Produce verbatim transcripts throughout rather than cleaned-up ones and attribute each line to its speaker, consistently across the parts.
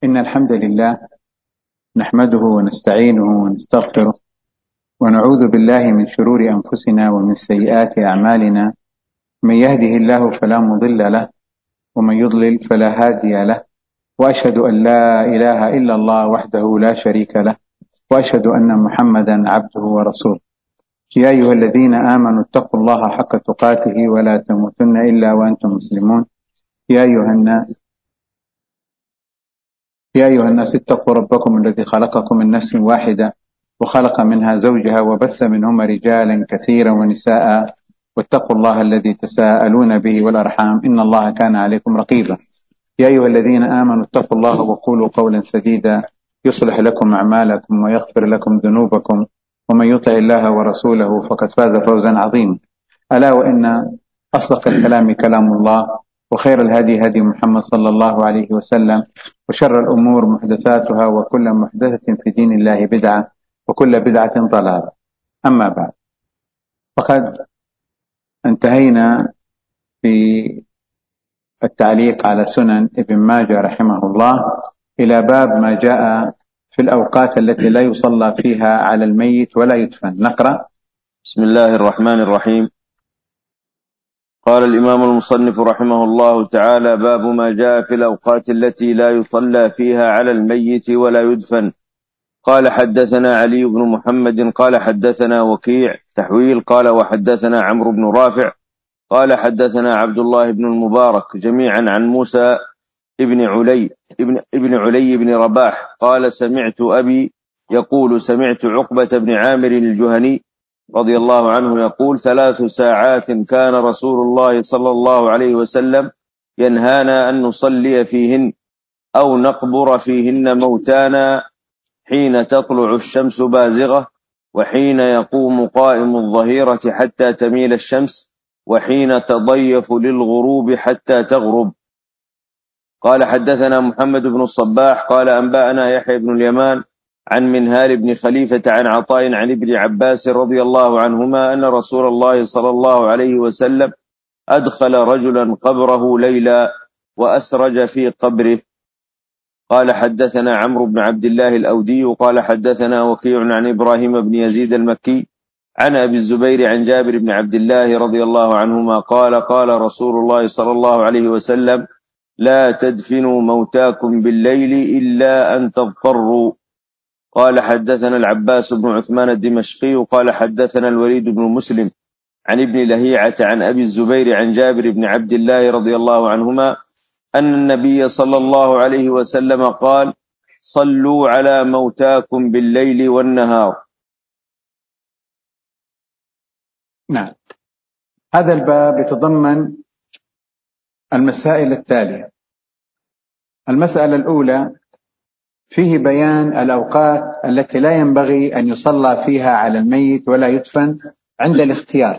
Speaker 1: إن الحمد لله نحمده ونستعينه ونستغفره ونعوذ بالله من شرور أنفسنا ومن سيئات أعمالنا. من يهده الله فلا مضل له ومن يضلل فلا هادي له، وأشهد أن لا إله إلا الله وحده لا شريك له، وأشهد أن محمدا عبده ورسوله. يا أيها الذين آمنوا اتقوا الله حق تقاته ولا تموتن إلا وأنتم مسلمون. يا أيها الناس يا أيها الناس اتقوا ربكم الذي خلقكم من نفس واحدة وخلق منها زوجها وبث منهما رجالا كثيرا ونساء، واتقوا الله الذي تساءلون به والأرحام إن الله كان عليكم رقيبا. يا أيها الذين آمنوا اتقوا الله وقولوا قولا سديدا يصلح لكم أعمالكم ويغفر لكم ذنوبكم، ومن يطع الله ورسوله فقد فاز فوزا عظيما. ألا وإن أصدق الكلام كلام الله، وخير الهدي هدي محمد صلى الله عليه وسلم، وشر الأمور محدثاتها، وكل محدثة في دين الله بدعة، وكل بدعة ضلالة. أما بعد، فقد انتهينا في التعليق على سنن ابن ماجه رحمه الله إلى باب ما جاء في الأوقات التي لا يصلى فيها على الميت ولا يدفن. نقرأ.
Speaker 2: بسم الله الرحمن الرحيم. قال الإمام المصنف رحمه الله تعالى: باب ما جاء في الأوقات التي لا يصلى فيها على الميت ولا يدفن. قال: حدثنا علي بن محمد قال حدثنا وكيع تحويل قال وحدثنا عمرو بن رافع قال حدثنا عبد الله بن المبارك جميعا عن موسى ابن علي ابن, ابن علي بن رباح قال: سمعت أبي يقول: سمعت عقبة بن عامر الجهني رضي الله عنه يقول: ثلاث ساعات كان رسول الله صلى الله عليه وسلم ينهانا أن نصلي فيهن أو نقبر فيهن موتانا، حين تطلع الشمس بازغة، وحين يقوم قائم الظهيرة حتى تميل الشمس، وحين تضيف للغروب حتى تغرب. قال: حدثنا محمد بن الصباح قال أنبأنا يحيى بن اليمان عن منهال بن خليفة عن عطاء عن ابن عباس رضي الله عنهما أن رسول الله صلى الله عليه وسلم أدخل رجلا قبره ليلا وأسرج في قبره. قال: حدثنا عمرو بن عبد الله الأودي قال حدثنا وكيع عن إبراهيم بن يزيد المكي عن أبي الزبير عن جابر بن عبد الله رضي الله عنهما قال: قال رسول الله صلى الله عليه وسلم: لا تدفنوا موتاكم بالليل إلا أن تضطروا. قال: حدثنا العباس بن عثمان الدمشقي قال حدثنا الوليد بن مسلم عن ابن لهيعة عن أبي الزبير عن جابر بن عبد الله رضي الله عنهما أن النبي صلى الله عليه وسلم قال: صلوا على موتاكم بالليل والنهار.
Speaker 1: نعم، هذا الباب يتضمن المسائل التالية. المسألة الأولى فيه بيان الأوقات التي لا ينبغي أن يصلى فيها على الميت ولا يدفن عند الاختيار،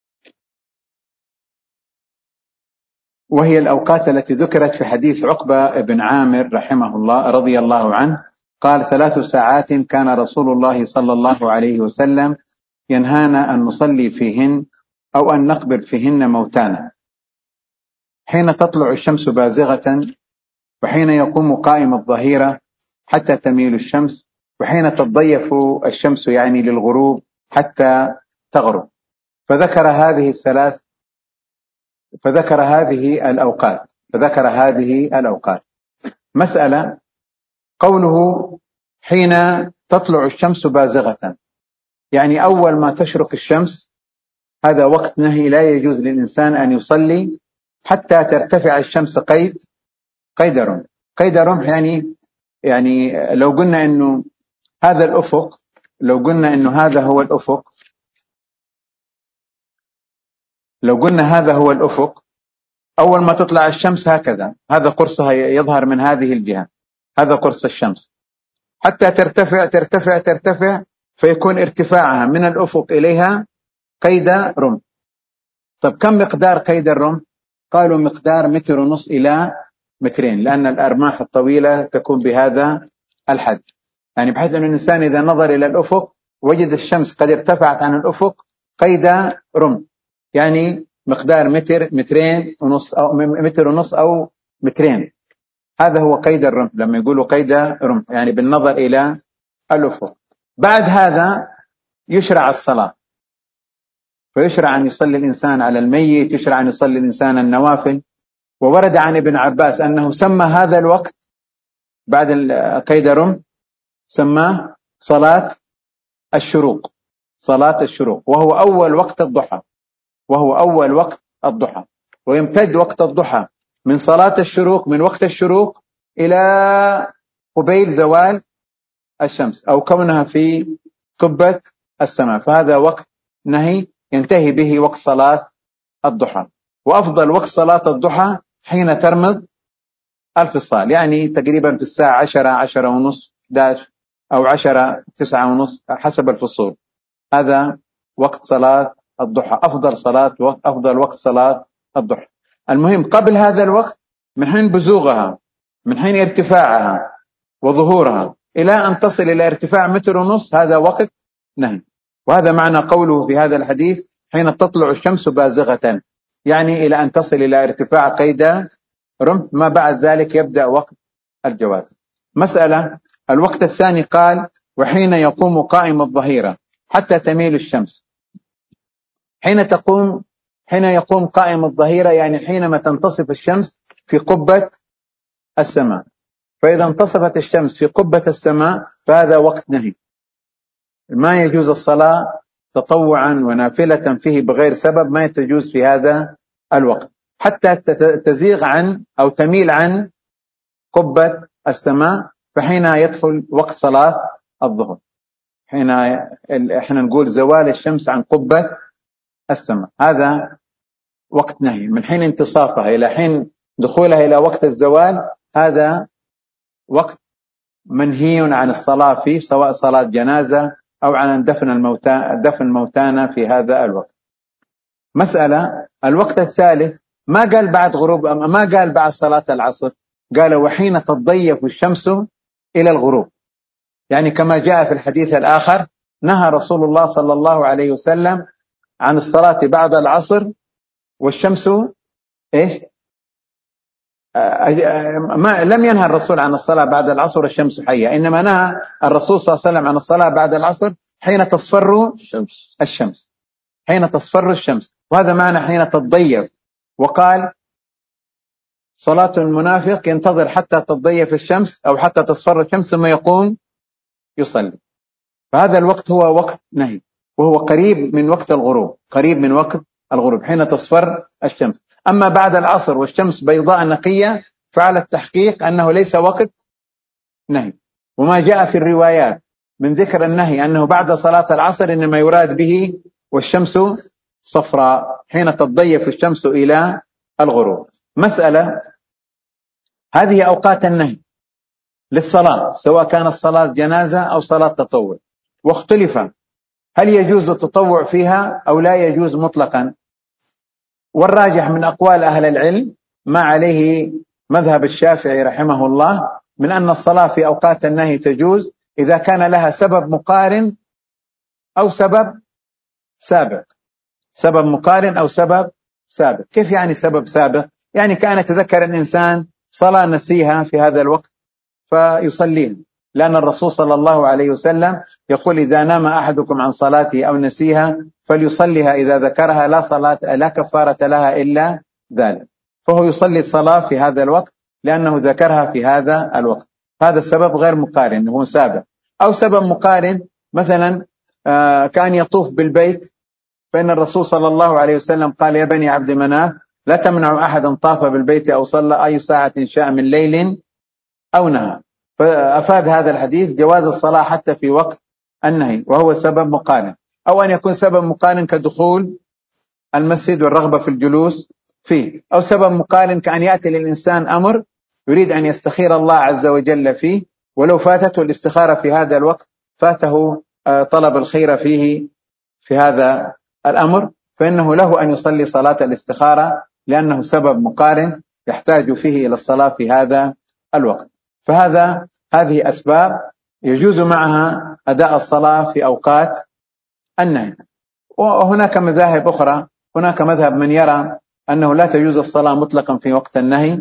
Speaker 1: وهي الأوقات التي ذكرت في حديث عقبة بن عامر رحمه الله رضي الله عنه قال: ثلاث ساعات كان رسول الله صلى الله عليه وسلم ينهانا أن نصلي فيهن أو أن نقبر فيهن موتانا، حين تطلع الشمس بازغة، وحين يقوم قائم الظهيرة حتى تميل الشمس، وحين تضيف الشمس يعني للغروب حتى تغرب. فذكر هذه الثلاث فذكر هذه الأوقات فذكر هذه الأوقات مسألة قوله حين تطلع الشمس بازغة، يعني أول ما تشرق الشمس، هذا وقت نهي، لا يجوز للإنسان أن يصلي حتى ترتفع الشمس قيد قيد رمح. قيد رمح يعني يعني لو قلنا إنه هذا الأفق لو قلنا إنه هذا هو الأفق لو قلنا هذا هو الأفق أول ما تطلع الشمس هكذا، هذا قرصها يظهر من هذه الجهة، هذا قرص الشمس، حتى ترتفع ترتفع ترتفع فيكون ارتفاعها من الأفق إليها قيد رمح. طب كم مقدار قيد الرمح؟ قالوا مقدار متر ونص إلى مترين، لأن الأرماح الطويلة تكون بهذا الحد، يعني بحيث أن الإنسان إذا نظر إلى الأفق وجد الشمس قد ارتفعت عن الأفق قيد رمح، يعني مقدار متر مترين ونص أو متر ونص أو مترين. هذا هو قيد الرمح، لما يقولوا قيد رمح يعني بالنظر إلى الأفق. بعد هذا يشرع الصلاة، فيشرع أن يصلي الإنسان على الميت، يشرع أن يصلي الإنسان النوافل. وورد عن ابن عباس أنه سمى هذا الوقت بعد قيد رمح سماه صلاة الشروق، صلاة الشروق، وهو أول وقت الضحى، وهو أول وقت الضحى. ويمتد وقت الضحى من صلاة الشروق، من وقت الشروق إلى قبيل زوال الشمس أو كونها في قبة السماء، فهذا وقت نهي ينتهي به وقت صلاة الضحى. وأفضل وقت صلاة الضحى حين ترمض الفصال، يعني تقريبا في الساعة عشرة، عشرة ونصف، داش أو عشرة، تسعة ونصف حسب الفصول. هذا وقت صلاة الضحى، أفضل صلاة وقت أفضل وقت صلاة الضحى. المهم قبل هذا الوقت، من حين بزوغها، من حين ارتفاعها وظهورها إلى أن تصل إلى ارتفاع متر ونصف، هذا وقت نهي. وهذا معنى قوله في هذا الحديث حين تطلع الشمس بازغة، يعني إلى أن تصل إلى ارتفاع قيد رمح، ما بعد ذلك يبدأ وقت الجواز. مسألة الوقت الثاني قال وحين يقوم قائم الظهيرة حتى تميل الشمس. حين تقوم حين يقوم قائم الظهيرة يعني حينما تنتصف الشمس في قبة السماء، فإذا انتصفت الشمس في قبة السماء فهذا وقت نهي، ما يجوز الصلاة تطوعا ونافلة فيه بغير سبب، ما يتجوز في هذا الوقت حتى تزيغ عن أو تميل عن قبة السماء، فحين يدخل وقت صلاة الظهر، حين احنا نقول زوال الشمس عن قبة السماء، هذا وقت نهي. من حين انتصافها إلى حين دخولها إلى وقت الزوال، هذا وقت منهي عن الصلاة فيه، سواء صلاة جنازة أو عن دفن الموتى دفن موتانا في هذا الوقت. مسألة الوقت الثالث ما قال بعد غروب، ما قال بعد صلاة العصر، قال وحين تضيف الشمس إلى الغروب، يعني كما جاء في الحديث الآخر نهى رسول الله صلى الله عليه وسلم عن الصلاة بعد العصر والشمس إيش ما لم ينهى الرسول عن الصلاة بعد العصر والشمس حية، إنما نهى الرسول صلى الله عليه وسلم عن الصلاة بعد العصر حين تصفر الشمس, الشمس حين تصفر الشمس، وهذا معنى حين تتضيف. وقال صلاة المنافق ينتظر حتى تتضيف الشمس أو حتى تصفر الشمس ثم يقوم يصلي، فهذا الوقت هو وقت نهي، وهو قريب من وقت الغروب، قريب من وقت الغروب حين تصفر الشمس. أما بعد العصر والشمس بيضاء نقية فعلى التحقيق أنه ليس وقت نهي. وما جاء في الروايات من ذكر النهي أنه بعد صلاة العصر إنما يراد به والشمس صفراء حين تتضيف الشمس إلى الغروب. مسألة هذه أوقات النهي للصلاة، سواء كانت صلاة جنازة أو صلاة تطوع، واختلف هل يجوز التطوع فيها أو لا يجوز مطلقا. والراجح من أقوال أهل العلم ما عليه مذهب الشافعي رحمه الله من أن الصلاة في أوقات النهي تجوز إذا كان لها سبب مقارن أو سبب سابق، سبب مقارن أو سبب سابق. كيف يعني سبب سابق؟ يعني كان يتذكر الإنسان صلاة نسيها في هذا الوقت فيصليها، لأن الرسول صلى الله عليه وسلم يقول إذا نام أحدكم عن صلاته أو نسيها فليصليها إذا ذكرها، لا صلاة لا كفارة لها إلا ذلك، فهو يصلي الصلاة في هذا الوقت لأنه ذكرها في هذا الوقت. هذا السبب غير مقارن، هو سابق. أو سبب مقارن مثلا كان يطوف بالبيت، فإن الرسول صلى الله عليه وسلم قال يا بني عبد مناف لا تمنع أحدا طاف بالبيت أو صلى أي ساعة شاء من ليل أو نهار، فأفاد هذا الحديث جواز الصلاة حتى في وقت النهي، وهو سبب مقارن. أو أن يكون سبب مقارن كدخول المسجد والرغبة في الجلوس فيه، أو سبب مقارن كأن يأتي للإنسان أمر يريد أن يستخير الله عز وجل فيه، ولو فاتته الاستخارة في هذا الوقت فاته طلب الخير فيه في هذا الأمر، فإنه له أن يصلي صلاة الاستخارة لأنه سبب مقارن يحتاج فيه إلى الصلاة في هذا الوقت. فهذا هذه أسباب يجوز معها أداء الصلاة في أوقات النهي. وهناك مذاهب أخرى، هناك مذهب من يرى أنه لا تجوز الصلاة مطلقا في وقت النهي،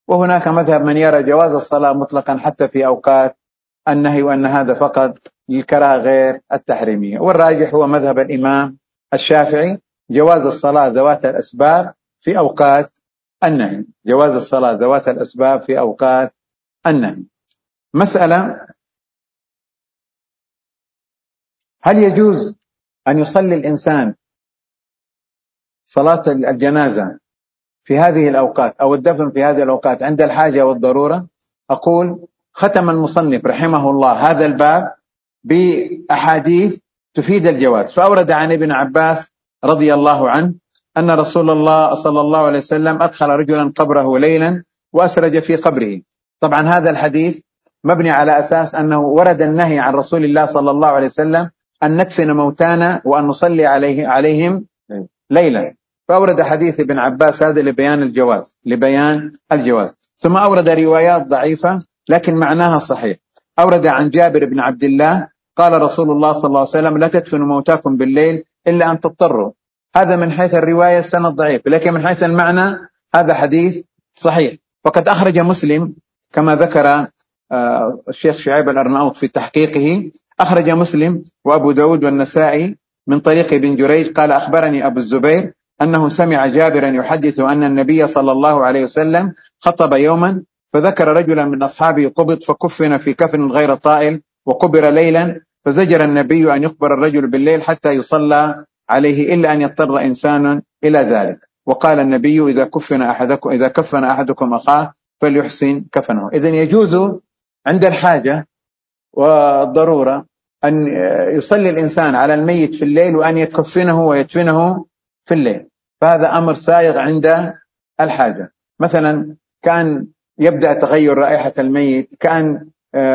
Speaker 1: وهناك مذهب من يرى جواز الصلاة مطلقا حتى في أوقات النهي، وأن هذا فقط للكراهة غير التحريمية. والراجح هو مذهب الإمام الشافعي، جواز الصلاة ذوات الأسباب في أوقات النهي، جواز الصلاة ذوات الأسباب في أوقات النهي. مسألة: هل يجوز أن يصلي الإنسان صلاة الجنازة في هذه الأوقات أو الدفن في هذه الأوقات عند الحاجة والضرورة؟ أقول: ختم المصنف رحمه الله هذا الباب بأحاديث تفيد الجواز، فأورد عن ابن عباس رضي الله عنه أن رسول الله صلى الله عليه وسلم أدخل رجلا قبره ليلا وأسرج في قبره. طبعا هذا الحديث مبني على أساس أنه ورد النهي عن رسول الله صلى الله عليه وسلم أن ندفن موتانا وأن نصلي عليه عليهم ليلا، فأورد حديث ابن عباس هذا لبيان الجواز لبيان الجواز ثم أورد روايات ضعيفة لكن معناها صحيح. أورد عن جابر بن عبد الله قال رسول الله صلى الله عليه وسلم: لا تدفنوا موتاكم بالليل إلا أن تضطروا. هذا من حيث الرواية سند ضعيف، لكن من حيث المعنى هذا حديث صحيح. فقد أخرج مسلم كما ذكر الشيخ شعيب الأرناؤوط في تحقيقه، أخرج مسلم وأبو داود والنسائي من طريق ابن جريج قال: أخبرني أبو الزبير أنه سمع جابرا يحدث أن النبي صلى الله عليه وسلم خطب يوما فذكر رجلا من أصحابه قبض فكفن في كفن غير طائل وقبر ليلا، فزجر النبي أن يقبر الرجل بالليل حتى يصلى عليه إلا أن يضطر إنسان إلى ذلك. وقال النبي: إذا كفن أحدكم إذا كفن أحدكم أخاه فليحسن كفنه. إذن يجوز عند الحاجة والضرورة أن يصلي الإنسان على الميت في الليل وأن يكفنه ويدفنه في الليل، فهذا أمر سائغ عند الحاجة. مثلا كان يبدأ تغير رائحة الميت، كان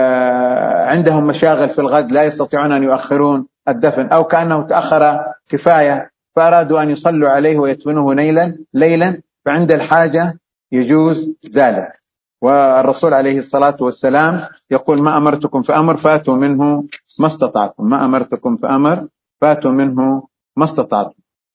Speaker 1: عندهم مشاغل في الغد لا يستطيعون أن يؤخرون الدفن، أو كأنه تأخر كفاية فأرادوا أن يصلوا عليه ويدفنوه ليلا ليلا فعند الحاجة يجوز ذلك. والرسول عليه الصلاة والسلام يقول: ما أمرتكم فأمر فاتوا منه ما استطعتم ما أمرتكم فأمر فاتوا منه ما استطعتم.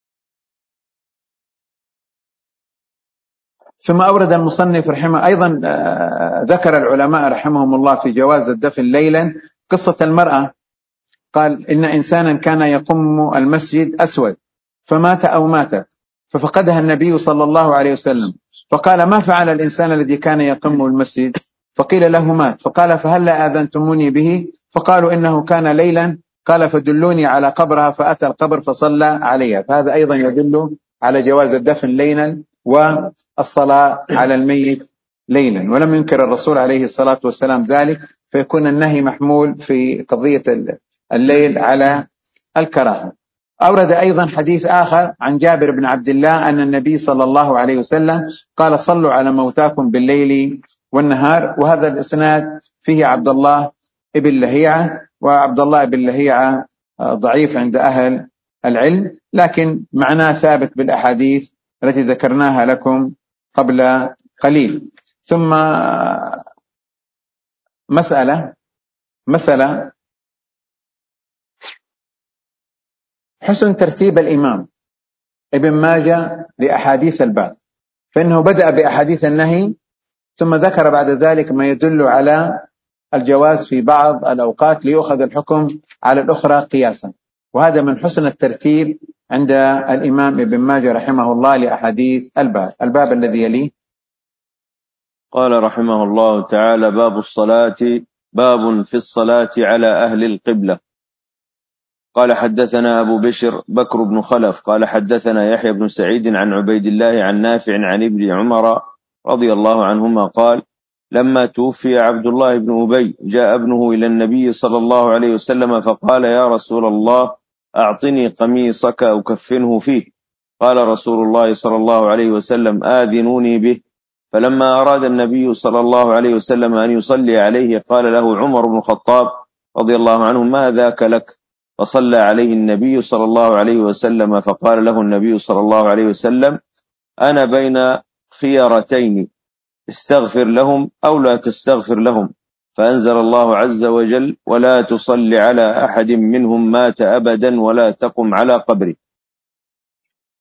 Speaker 1: ثم أورد المصنف رحمه أيضا ذكر العلماء رحمهم الله في جواز الدفن ليلا قصة المرأة، قال: إن إنسانا كان يقم المسجد أسود فمات أو ماتت ففقدها النبي صلى الله عليه وسلم، فقال: ما فعل الإنسان الذي كان يقم المسجد؟ فقيل له: مات. فقال: فهل آذنتموني به؟ فقالوا: إنه كان ليلا. قال: فدلوني على قبرها، فأتى القبر فصلى عليها. فهذا أيضا يدل على جواز الدفن ليلا والصلاة على الميت ليلا، ولم ينكر الرسول عليه الصلاة والسلام ذلك، فيكون النهي محمول في قضية الليل على الكراهة. أورد أيضا حديث آخر عن جابر بن عبد الله أن النبي صلى الله عليه وسلم قال: صلوا على موتاكم بالليل والنهار. وهذا الإسناد فيه عبد الله ابن لهيعة، وعبد الله ابن لهيعة ضعيف عند أهل العلم، لكن معناه ثابت بالأحاديث التي ذكرناها لكم قبل قليل. ثم مسألة مسألة حسن ترتيب الإمام ابن ماجه لأحاديث الباب، فإنه بدأ بأحاديث النهي ثم ذكر بعد ذلك ما يدل على الجواز في بعض الأوقات ليؤخذ الحكم على الأخرى قياسا، وهذا من حسن الترتيب عند الإمام ابن ماجه رحمه الله لأحاديث الباب. الباب الذي يليه
Speaker 2: قال رحمه الله تعالى: باب الصلاة باب في الصلاة على أهل القبلة. قال: حدثنا أبو بشر بكر بن خلف قال: حدثنا يحيى بن سعيد عن عبيد الله عن نافع عن ابن عمر رضي الله عنهما قال: لما توفي عبد الله بن أبي جاء ابنه إلى النبي صلى الله عليه وسلم فقال: يا رسول الله، أعطني قميصك أكفنه فيه. قال رسول الله صلى الله عليه وسلم: آذنوني به. فلما أراد النبي صلى الله عليه وسلم أن يصلي عليه قال له عمر بن الخطاب رضي الله عنه: ما ذاك لك؟ فصلى عليه النبي صلى الله عليه وسلم، فقال له النبي صلى الله عليه وسلم: أنا بين خيارتين، استغفر لهم أو لا تستغفر لهم. فأنزل الله عز وجل: ولا تصل على أحد منهم مات أبدا ولا تقم على قبره.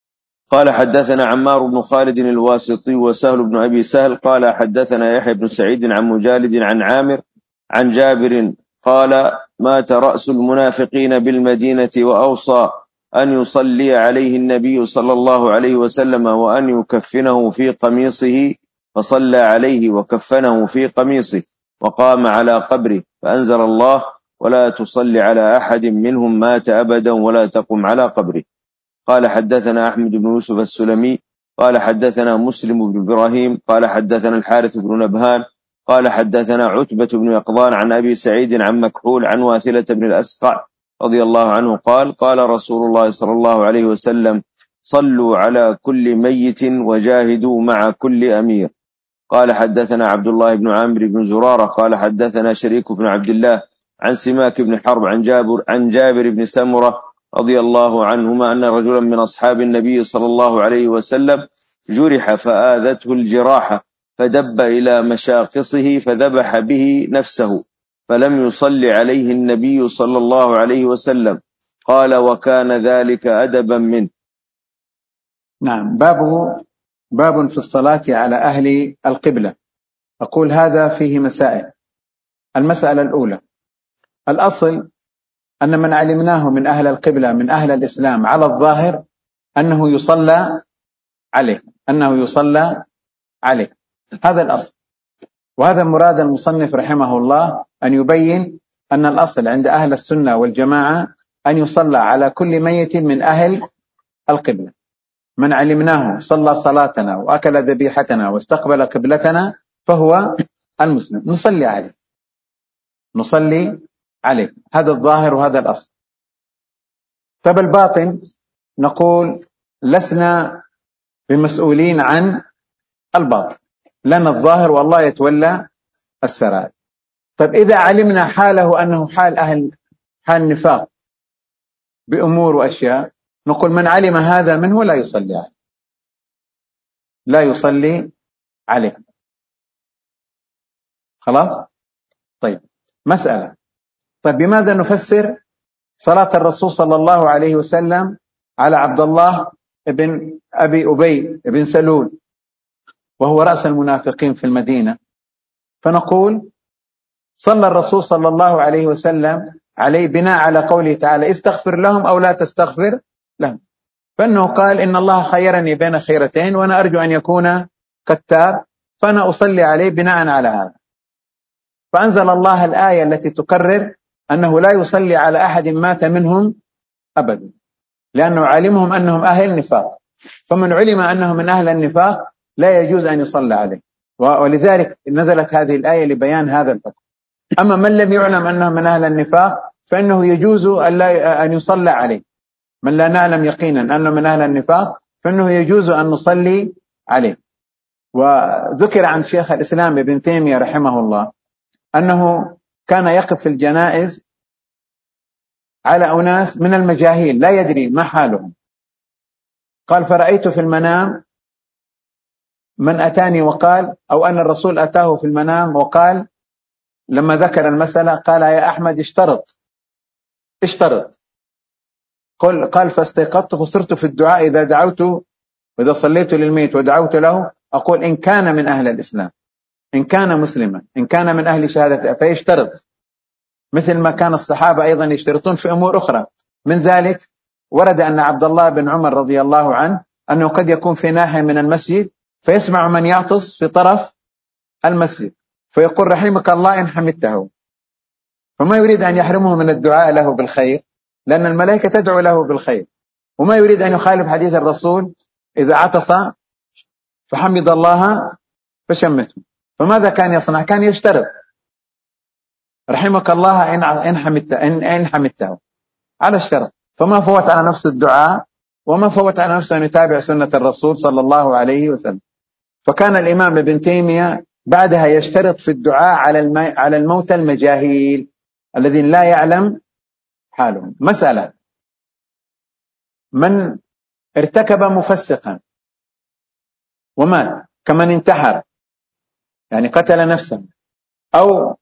Speaker 2: قال حدثنا عمار بن خالد الواسطي وسهل بن أبي سهل قال حدثنا يحيى بن سعيد عن مجالد عن عامر عن جابر قال مات رأس المنافقين بالمدينة وأوصى أن يصلي عليه النبي صلى الله عليه وسلم وأن يكفنه في قميصه، فصلى عليه وكفنه في قميصه وقام على قبره، فأنزل الله ولا تصلي على أحد منهم مات أبدا ولا تقم على قبره. قال حدثنا أحمد بن يوسف السلمي قال حدثنا مسلم بن إبراهيم قال حدثنا الحارث بن نبهان قال حدثنا عتبة بن يقظان عن أبي سعيد عن مكحول عن واثلة بن الأسقع رضي الله عنه قال قال رسول الله صلى الله عليه وسلم صلوا على كل ميت وجاهدوا مع كل أمير. قال حدثنا عبد الله بن عامر بن زرارة قال حدثنا شريك بن عبد الله عن سماك بن حرب عن جابر عن جابر بن سمرة رضي الله عنهما أن رجلا من أصحاب النبي صلى الله عليه وسلم جرح فآذته الجراحة فدب إلى مشاقصه فذبح به نفسه، فلم يصل عليه النبي صلى الله عليه وسلم. قال وكان ذلك أدبا منه.
Speaker 1: نعم. بابه باب في الصلاة على أهل القبلة. أقول هذا فيه مسائل. المسألة الأولى، الأصل أن من علمناه من أهل القبلة من أهل الإسلام على الظاهر أنه يصلى عليه أنه يصلى عليه هذا الأصل، وهذا مراد المصنف رحمه الله أن يبين أن الأصل عند أهل السنة والجماعة أن يصلى على كل ميت من أهل القبلة. من علمناه صلى صلاتنا وأكل ذبيحتنا واستقبل قبلتنا فهو المسلم، نصلي عليه نصلي عليه هذا الظاهر وهذا الأصل. طب الباطن نقول لسنا بمسؤولين عن الباطن، لنا الظاهر والله يتولى السرائر. طب إذا علمنا حاله أنه حال أهل حال نفاق بأمور وأشياء، نقول من علم هذا منه لا يصلي عليه لا يصلي عليه خلاص. طيب مسألة، طيب بماذا نفسر صلاة الرسول صلى الله عليه وسلم على عبد الله ابن أبي أبي ابن سلول وهو رأس المنافقين في المدينة؟ فنقول صلى الرسول صلى الله عليه وسلم عليه بناء على قوله تعالى استغفر لهم أو لا تستغفر لهم، فإنه قال إن الله خيرني بين خيرتين وأنا أرجو أن يكون كتاب، فأنا أصلي عليه بناء على هذا. فأنزل الله الآية التي تقرر أنه لا يصلي على أحد مات منهم أبدا، لأنه علمهم أنهم أهل نفاق، فمن علم أنه من أهل النفاق لا يجوز أن يصلى عليه، ولذلك نزلت هذه الآية لبيان هذا الحكم. أما من لم يعلم أنه من أهل النفاق فإنه يجوز أن يصلى عليه. من لا نعلم يقينا أنه من أهل النفاق فإنه يجوز أن نصلي عليه. وذكر عن شيخ الإسلام ابن تيمية رحمه الله أنه كان يقف في الجنائز على أناس من المجاهيل لا يدري ما حالهم، قال فرأيت في المنام من أتاني وقال أو أن الرسول أتاه في المنام وقال لما ذكر المسألة قال يا أحمد اشترط اشترط قل قال فاستيقظت فصرت في الدعاء إذا دعوت وإذا صليت للميت ودعوت له أقول إن كان من أهل الإسلام إن كان مسلما إن كان من أهل شهادة، فيشترط مثل ما كان الصحابة أيضا يشترطون في أمور أخرى. من ذلك ورد أن عبد الله بن عمر رضي الله عنه أنه قد يكون في ناحية من المسجد فيسمع من يعطس في طرف المسجد فيقول رحمك الله إن حمدته، فما يريد أن يحرمه من الدعاء له بالخير لأن الملائكة تدعو له بالخير، وما يريد أن يخالف حديث الرسول إذا عطس فحمد الله فشمته. فماذا كان يصنع؟ كان يشترط رحمك الله إن حمدته إن, إن حمدته على الشرط، فما فوت على نفس الدعاء وما فوت على نفسه أن يتابع سنة الرسول صلى الله عليه وسلم. فكان الإمام ابن تيمية بعدها يشترط في الدعاء على على الموتى المجاهيل الذين لا يعلم حالهم. مسألة، من ارتكب مفسقا ومات كمن انتحر يعني قتل نفسه أو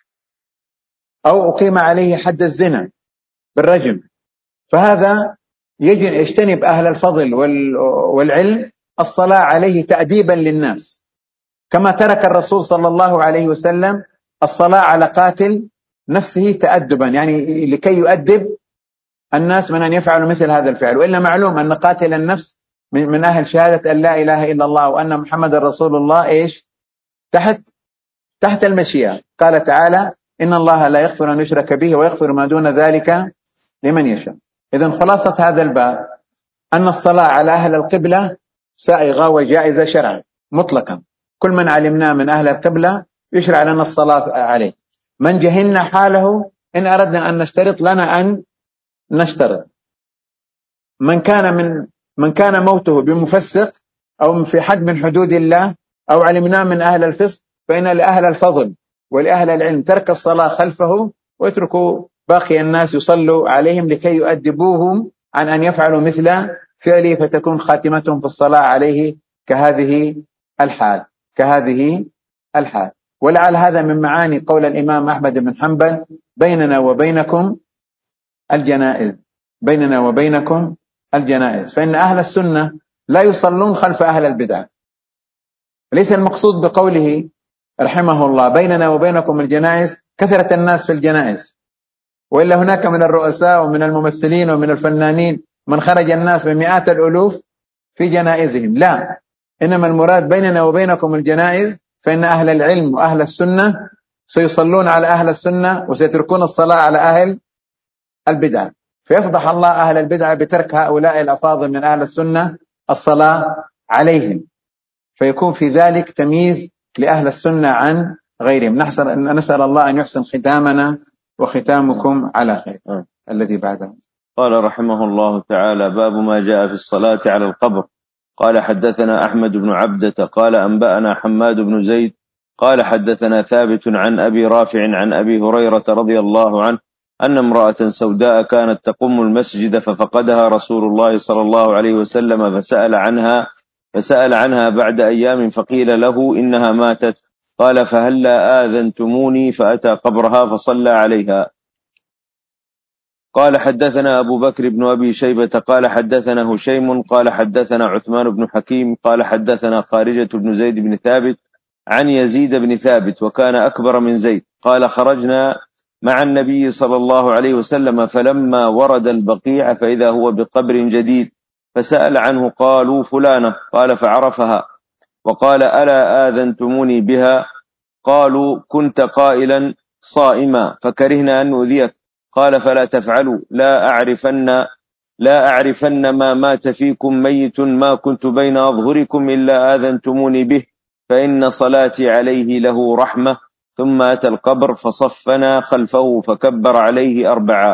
Speaker 1: أو أقيم عليه حد الزنا بالرجم، فهذا يجتنب أهل الفضل والعلم الصلاة عليه تأديبا للناس، كما ترك الرسول صلى الله عليه وسلم الصلاة على قاتل نفسه تأدبا، يعني لكي يؤدب الناس من أن يفعلوا مثل هذا الفعل. وإلا معلوم أن قاتل النفس من أهل شهادة أن لا إله إلا الله وأن محمد رسول الله إيش تحت تحت المشيئة. قال تعالى: إن الله لا يغفر أن يشرك به ويغفر ما دون ذلك لمن يشاء. إذن خلاصة هذا الباب أن الصلاة على أهل القبلة سائغة وجائزة شرعا مطلقا، كل من علمنا من أهل القبلة يشرع لنا الصلاة عليه. من جهلنا حاله إن أردنا أن نشترط لنا أن نشترط. من كان من من كان موته بمفسق أو في حد من حدود الله أو علمنا من أهل الفسق فإن لأهل الفضل ولأهل العلم ترك الصلاة خلفه ويتركوا باقي الناس يصلوا عليهم لكي يؤدبوهم عن أن يفعلوا مثل فعله، فتكون خاتمتهم في الصلاة عليه كهذه الحال كهذه الحال. ولعل هذا من معاني قول الإمام أحمد بن حنبل: بيننا وبينكم الجنائز بيننا وبينكم الجنائز. فإن أهل السنة لا يصلون خلف أهل البدع. ليس المقصود بقوله رحمه الله بيننا وبينكم الجنائز كثرة الناس في الجنائز، وإلا هناك من الرؤساء ومن الممثلين ومن الفنانين من خرج الناس بمئات الألوف في جنائزهم. لا، إنما المراد بيننا وبينكم الجنائز، فإن أهل العلم وأهل السنة سيصلون على أهل السنة وسيتركون الصلاة على أهل البدع، فيفضح الله أهل البدع بترك هؤلاء الأفاضل من أهل السنة الصلاة عليهم، فيكون في ذلك تمييز لأهل السنة عن غيرهم. نسأل الله أن يحسن ختامنا وختامكم على خير.
Speaker 2: أه.
Speaker 1: الذي بعده
Speaker 2: قال رحمه الله تعالى: باب ما جاء في الصلاة على القبر. قال: حدثنا أحمد بن عبدة قال أنبأنا حماد بن زيد قال حدثنا ثابت عن أبي رافع عن أبي هريرة رضي الله عنه أن امرأة سوداء كانت تقم المسجد ففقدها رسول الله صلى الله عليه وسلم فسأل عنها فسأل عنها بعد أيام فقيل له إنها ماتت. قال: فهلا آذنتموني فأتى قبرها فصلى عليها. قال: حدثنا أبو بكر بن أبي شيبة قال حدثنا هشيم قال حدثنا عثمان بن حكيم قال حدثنا خارجة بن زيد بن ثابت عن يزيد بن ثابت وكان أكبر من زيد قال: خرجنا مع النبي صلى الله عليه وسلم فلما ورد البقيع فإذا هو بقبر جديد فسأل عنه قالوا: فلانة. قال: فعرفها وقال: ألا آذنتموني بها؟ قالوا: كنت قائلا صائما فكرهنا أن نؤذيك. قال: فلا تفعلوا، لا أعرفن لا أعرفن ما مات فيكم ميت ما كنت بين أظهركم إلا آذنتموني به، فإن صلاتي عليه له رحمة. ثم أتى القبر فصفنا خلفه فكبر عليه أربعا.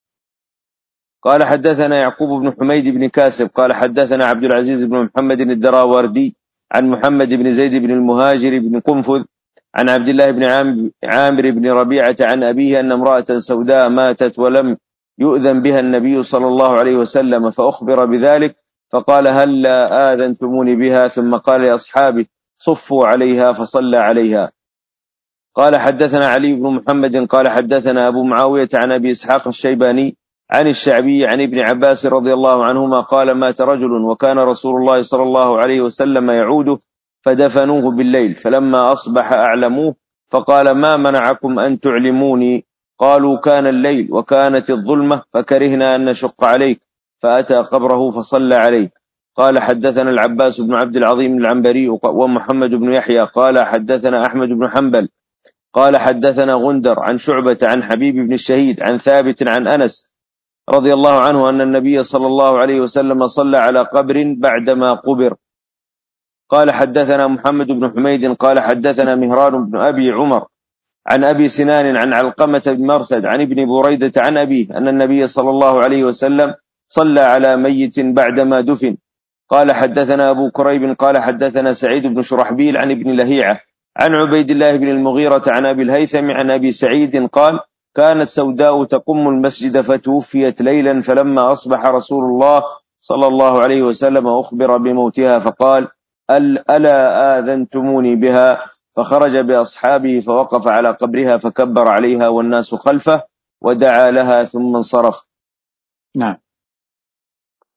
Speaker 2: قال: حدثنا يعقوب بن حميد بن كاسب قال حدثنا عبد العزيز بن محمد الدراوردي عن محمد بن زيد بن المهاجر بن قنفذ عن عبد الله بن عامر بن ربيعة عن أبيه أن امرأة سوداء ماتت ولم يؤذن بها النبي صلى الله عليه وسلم فأخبر بذلك فقال: هلا آذنتموني بها؟ ثم قال لأصحابه: صفوا عليها فصلى عليها. قال: حدثنا علي بن محمد قال حدثنا أبو معاوية عن أبي إسحاق الشيباني عن الشعبي عن ابن عباس رضي الله عنهما قال: مات رجل وكان رسول الله صلى الله عليه وسلم يعوده فدفنوه بالليل، فلما أصبح أعلموه فقال: ما منعكم أن تعلموني؟ قالوا: كان الليل وكانت الظلمة فكرهنا أن نشق عليك، فأتى قبره فصلى عليه. قال: حدثنا العباس بن عبد العظيم العنبري ومحمد بن يحيى قال حدثنا أحمد بن حنبل قال حدثنا غندر عن شعبة عن حبيب بن الشهيد عن ثابت عن أنس رضي الله عنه أن النبي صلى الله عليه وسلم صلى على قبر بعدما قبر. قال: حدثنا محمد بن حميد قال حدثنا مهران بن أبي عمر عن أبي سنان عن علقمة بن مرثد عن ابن بريدة عن أبيه أن النبي صلى الله عليه وسلم صلى على ميت بعدما دفن. قال: حدثنا أبو كريب قال حدثنا سعيد بن شرحبيل عن ابن لهيعة عن عبيد الله بن المغيرة عن أبي الهيثم عن أبي سعيد قال: كانت سوداء تقم المسجد فتوفيت ليلا، فلما أصبح رسول الله صلى الله عليه وسلم أخبر بموتها فقال: ألا آذنتموني بها؟ فخرج بأصحابه فوقف على قبرها فكبر عليها والناس خلفه ودعا لها ثم انصرف.
Speaker 1: نعم.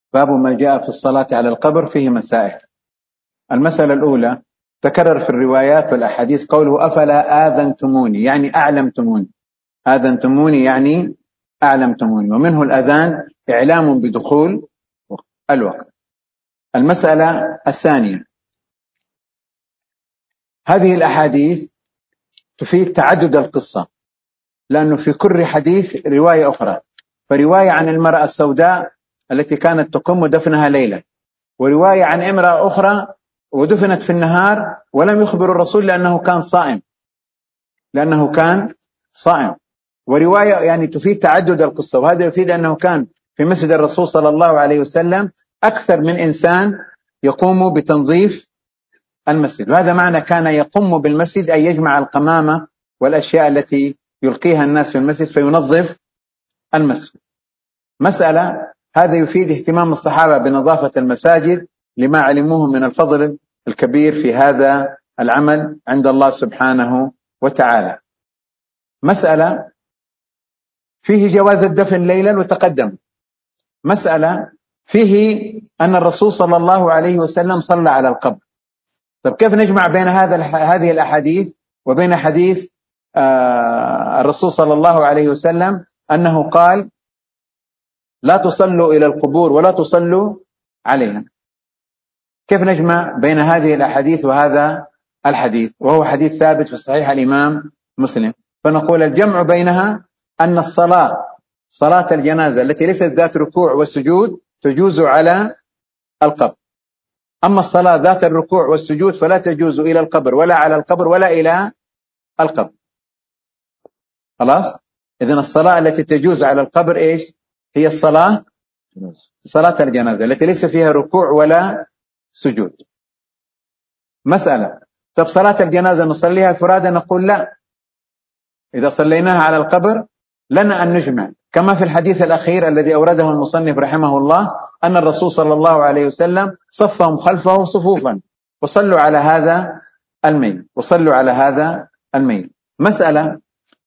Speaker 1: باب ما جاء في الصلاة على القبر فيه مسائل. المسألة الأولى، تكرر في الروايات والأحاديث قوله أفلا آذنتموني، يعني أعلمتموني. آذنتموني يعني أعلمتموني، ومنه الأذان إعلام بدخول الوقت. المسألة الثانية، هذه الأحاديث تفيد تعدد القصة، لأنه في كل حديث رواية أخرى. فرواية عن المرأة السوداء التي كانت تقوم دفنها ليلة، ورواية عن امرأة أخرى ودفنت في النهار ولم يخبر الرسول لأنه كان صائم لأنه كان صائم ورواية يعني تفيد تعدد القصة. وهذا يفيد أنه كان في مسجد الرسول صلى الله عليه وسلم أكثر من إنسان يقوم بتنظيف المسجد، وهذا معنى كان يقوم بالمسجد أي يجمع القمامة والأشياء التي يلقيها الناس في المسجد فينظف المسجد. مسألة، هذا يفيد اهتمام الصحابة بنظافة المساجد لما علموه من الفضل الكبير في هذا العمل عند الله سبحانه وتعالى. مسألة، فيه جواز الدفن ليلا وتقدم. مسألة، فيه أن الرسول صلى الله عليه وسلم صلى على القبر. طيب كيف نجمع بين هذا هذه الأحاديث وبين حديث آه الرسول صلى الله عليه وسلم أنه قال لا تصلوا إلى القبور ولا تصلوا عليها؟ كيف نجمع بين هذه الأحاديث وهذا الحديث وهو حديث ثابت في صحيح الإمام مسلم؟ فنقول الجمع بينها أن الصلاة صلاة الجنازة التي ليست ذات ركوع والسجود تجوز على القبر، أما الصلاة ذات الركوع والسجود فلا تجوز إلى القبر ولا على القبر ولا إلى القبر. خلاص؟ إذن الصلاة التي تجوز على القبر إيش؟ هي الصلاة صلاة الجنازة التي ليس فيها ركوع ولا سجود. مسألة، طب صلاة الجنازة نصليها فرادى؟ نقول لا، إذا صليناها على القبر لنا أن نجمع، كما في الحديث الأخير الذي أورده المصنف رحمه الله أن الرسول صلى الله عليه وسلم صفهم خلفه صفوفا وصلوا على هذا الميت وصلوا على هذا الميت. مسألة،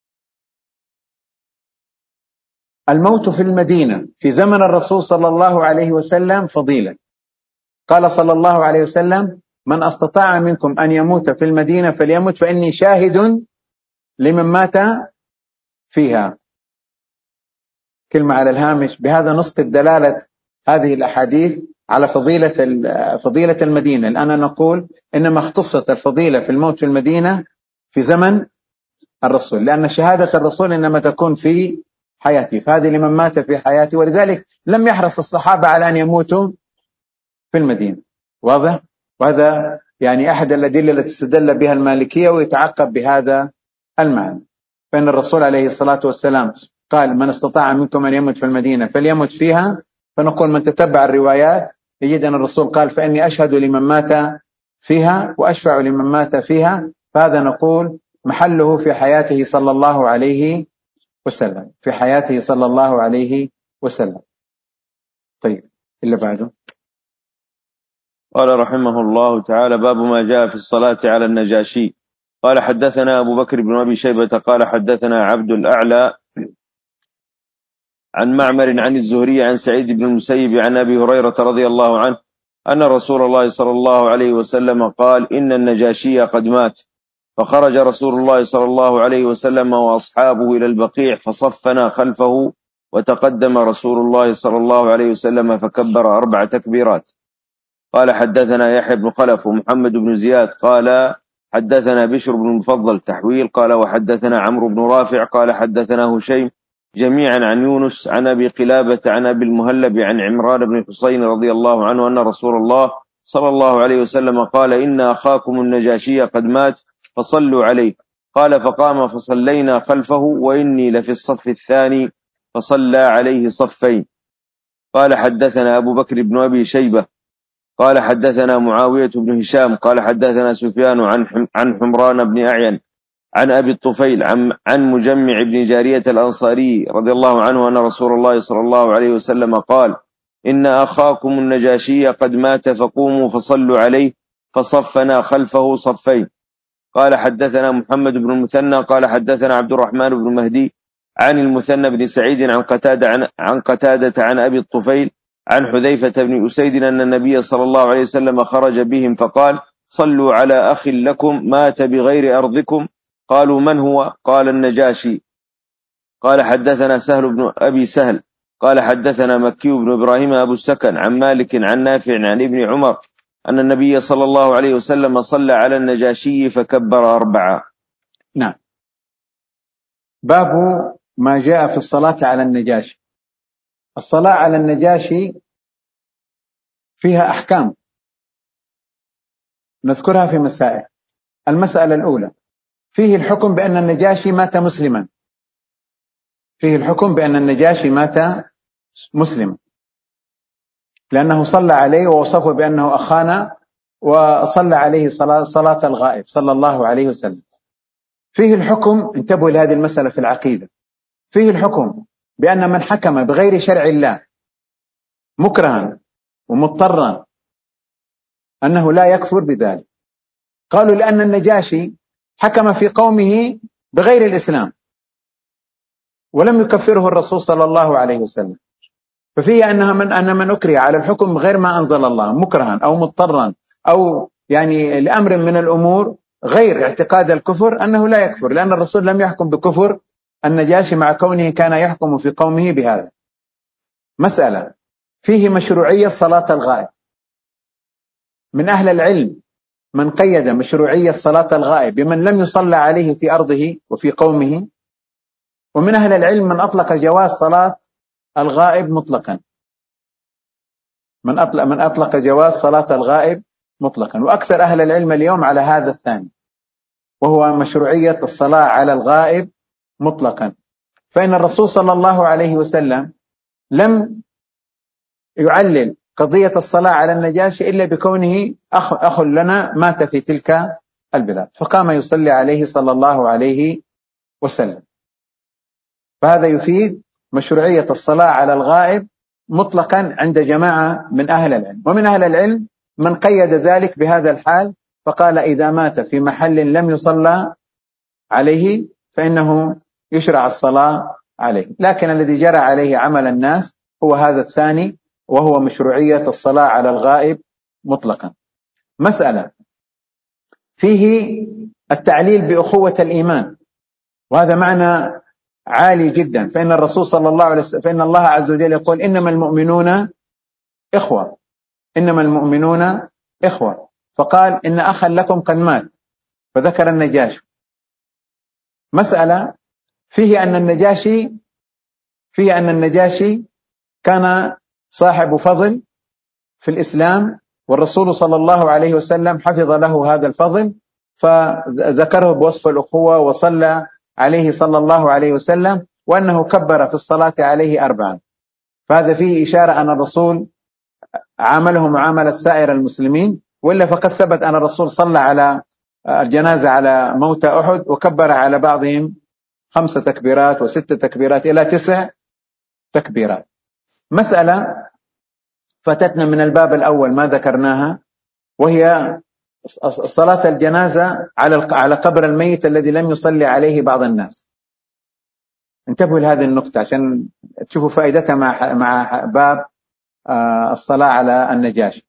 Speaker 1: الموت في المدينة في زمن الرسول صلى الله عليه وسلم فضيلة. قال صلى الله عليه وسلم من استطاع منكم أن يموت في المدينة فليمت فإني شاهد لمن مات فيها. كلمة على الهامش، بهذا نسقط دلالة هذه الأحاديث على فضيلة فضيلة المدينة، الآن نقول إنما اختصت الفضيلة في الموت في المدينة في زمن الرسول، لأن شهادة الرسول إنما تكون في حياته، فهذه لمن مات في حياته، ولذلك لم يحرص الصحابة على أن يموتوا في المدينة. واضح؟ وهذا يعني أحد الأدلة التي استدل بها المالكية ويتعقب بهذا المعنى، فإن الرسول عليه الصلاة والسلام قال من استطاع منكم أن يموت في المدينة فليمت فيها، فنقول من تتبع الروايات يجد أن الرسول قال فإني أشهد لمن مات فيها وأشفع لمن مات فيها، فهذا نقول محله في حياته صلى الله عليه وسلم في حياته صلى الله عليه وسلم. طيب اللي بعده.
Speaker 2: قال رحمه الله تعالى باب ما جاء في الصلاة على النجاشي. قال حدثنا أبو بكر بن أبي شيبة قال حدثنا عبد الأعلى عن معمر عن الزهري عن سعيد بن المسيب عن أبي هريرة رضي الله عنه أن رسول الله صلى الله عليه وسلم قال إن النجاشي قد مات، فخرج رسول الله صلى الله عليه وسلم وأصحابه إلى البقيع فصفنا خلفه، وتقدم رسول الله صلى الله عليه وسلم فكبر أربع تكبيرات. قال حدثنا يحيى بن خلف ومحمد بن زياد قال حدثنا بشر بن المفضل تحويل قال وحدثنا عمرو بن رافع قال حدثنا هشيم جميعا عن يونس عن أبي قلابة عن أبي المهلب عن عمران بن حسين رضي الله عنه أن رسول الله صلى الله عليه وسلم قال إن أخاكم النجاشي قد مات فصلوا عليه. قال فقام فصلينا خلفه وإني لفي الصف الثاني فصلى عليه صفين. قال حدثنا أبو بكر بن أبي شيبة قال حدثنا معاوية بن هشام قال حدثنا سفيان عن عن حمران بن أعين عن أبي الطفيل عن, عن مجمع بن جارية الأنصاري رضي الله عنه أن رسول الله صلى الله عليه وسلم قال إن أخاكم النجاشي قد مات فقوموا فصلوا عليه، فصفنا خلفه صفين. قال حدثنا محمد بن المثنى قال حدثنا عبد الرحمن بن مهدي عن المثنى بن سعيد عن قتادة عن, عن قتادة عن أبي الطفيل عن حذيفة بن أسيد أن النبي صلى الله عليه وسلم خرج بهم فقال: صلوا على أخ لكم مات بغير أرضكم. قالوا: من هو؟ قال: النجاشي. قال: حدثنا سهل بن أبي سهل قال: حدثنا مكي بن إبراهيم أبو السكن عن مالك عن نافع عن ابن عمر أن النبي صلى الله عليه وسلم صلى على النجاشي فكبر أربعة.
Speaker 1: نعم. باب ما جاء في الصلاة على النجاشي. الصلاة على النجاشي فيها أحكام نذكرها في مسائل. المسألة الأولى: فيه الحكم بأن النجاشي مات مسلما، فيه الحكم بأن النجاشي مات مسلما لأنه صلى عليه ووصفه بأنه أخانا وصلى عليه صلاة, صلاة الغائب صلى الله عليه وسلم. فيه الحكم، انتبهوا لهذه المسألة في العقيدة، فيه الحكم بأن من حكم بغير شرع الله مكرها ومضطرا أنه لا يكفر بذلك. قالوا لأن النجاشي حكم في قومه بغير الإسلام ولم يكفره الرسول صلى الله عليه وسلم، ففيه أنها من أن من أكره على الحكم غير ما أنزل الله مكرها أو مضطرا أو يعني لأمر من الأمور غير اعتقاد الكفر أنه لا يكفر، لأن الرسول لم يحكم بكفر النجاشي مع كونه كان يحكم في قومه بهذا. مسألة: فيه مشروعية صلاة الغائب. من أهل العلم من قيد مشروعية صلاة الغائب بمن لم يصلى عليه في أرضه وفي قومه، ومن أهل العلم من أطلق جواز صلاة الغائب مطلقا، من أطلق, من أطلق جواز صلاة الغائب مطلقا، وأكثر أهل العلم اليوم على هذا الثاني وهو مشروعية الصلاة على الغائب مطلقا. فإن الرسول صلى الله عليه وسلم لم يعلل قضية الصلاة على النجاشي إلا بكونه أخ, أخ لنا مات في تلك البلاد فقام يصلي عليه صلى الله عليه وسلم. فهذا يفيد مشروعية الصلاة على الغائب مطلقا عند جماعة من أهل العلم. ومن أهل العلم من قيد ذلك بهذا الحال فقال: إذا مات في محل لم يصلى عليه فإنه يشرع الصلاة عليه. لكن الذي جرى عليه عمل الناس هو هذا الثاني وهو مشروعية الصلاة على الغائب مطلقا. مسألة: فيه التعليل بأخوة الإيمان، وهذا معنى عالي جدا. فإن الرسول صلى الله عليه وسلم فإن الله عز وجل يقول: إنما المؤمنون إخوة، إنما المؤمنون إخوة، فقال: إن أخا لكم قد مات، فذكر النجاشي. مسألة: فيه أن النجاشي فيه أن النجاشي كان صاحب فضل في الإسلام، والرسول صلى الله عليه وسلم حفظ له هذا الفضل فذكره بوصف الأخوة وصلى عليه صلى الله عليه وسلم، وأنه كبر في الصلاة عليه أربعا. فهذا فيه إشارة أن الرسول عامله معاملة سائر المسلمين، وإلا فقد ثبت أن الرسول صلى على الجنازة على موتى أحد وكبر على بعضهم خمس تكبيرات وست تكبيرات إلى تسع تكبيرات. مسألة فاتتنا من الباب الأول ما ذكرناها، وهي صلاة الجنازة على على قبر الميت الذي لم يصلي عليه بعض الناس. انتبهوا لهذه النقطة عشان تشوفوا فائدتها مع مع باب الصلاة على النجاشي.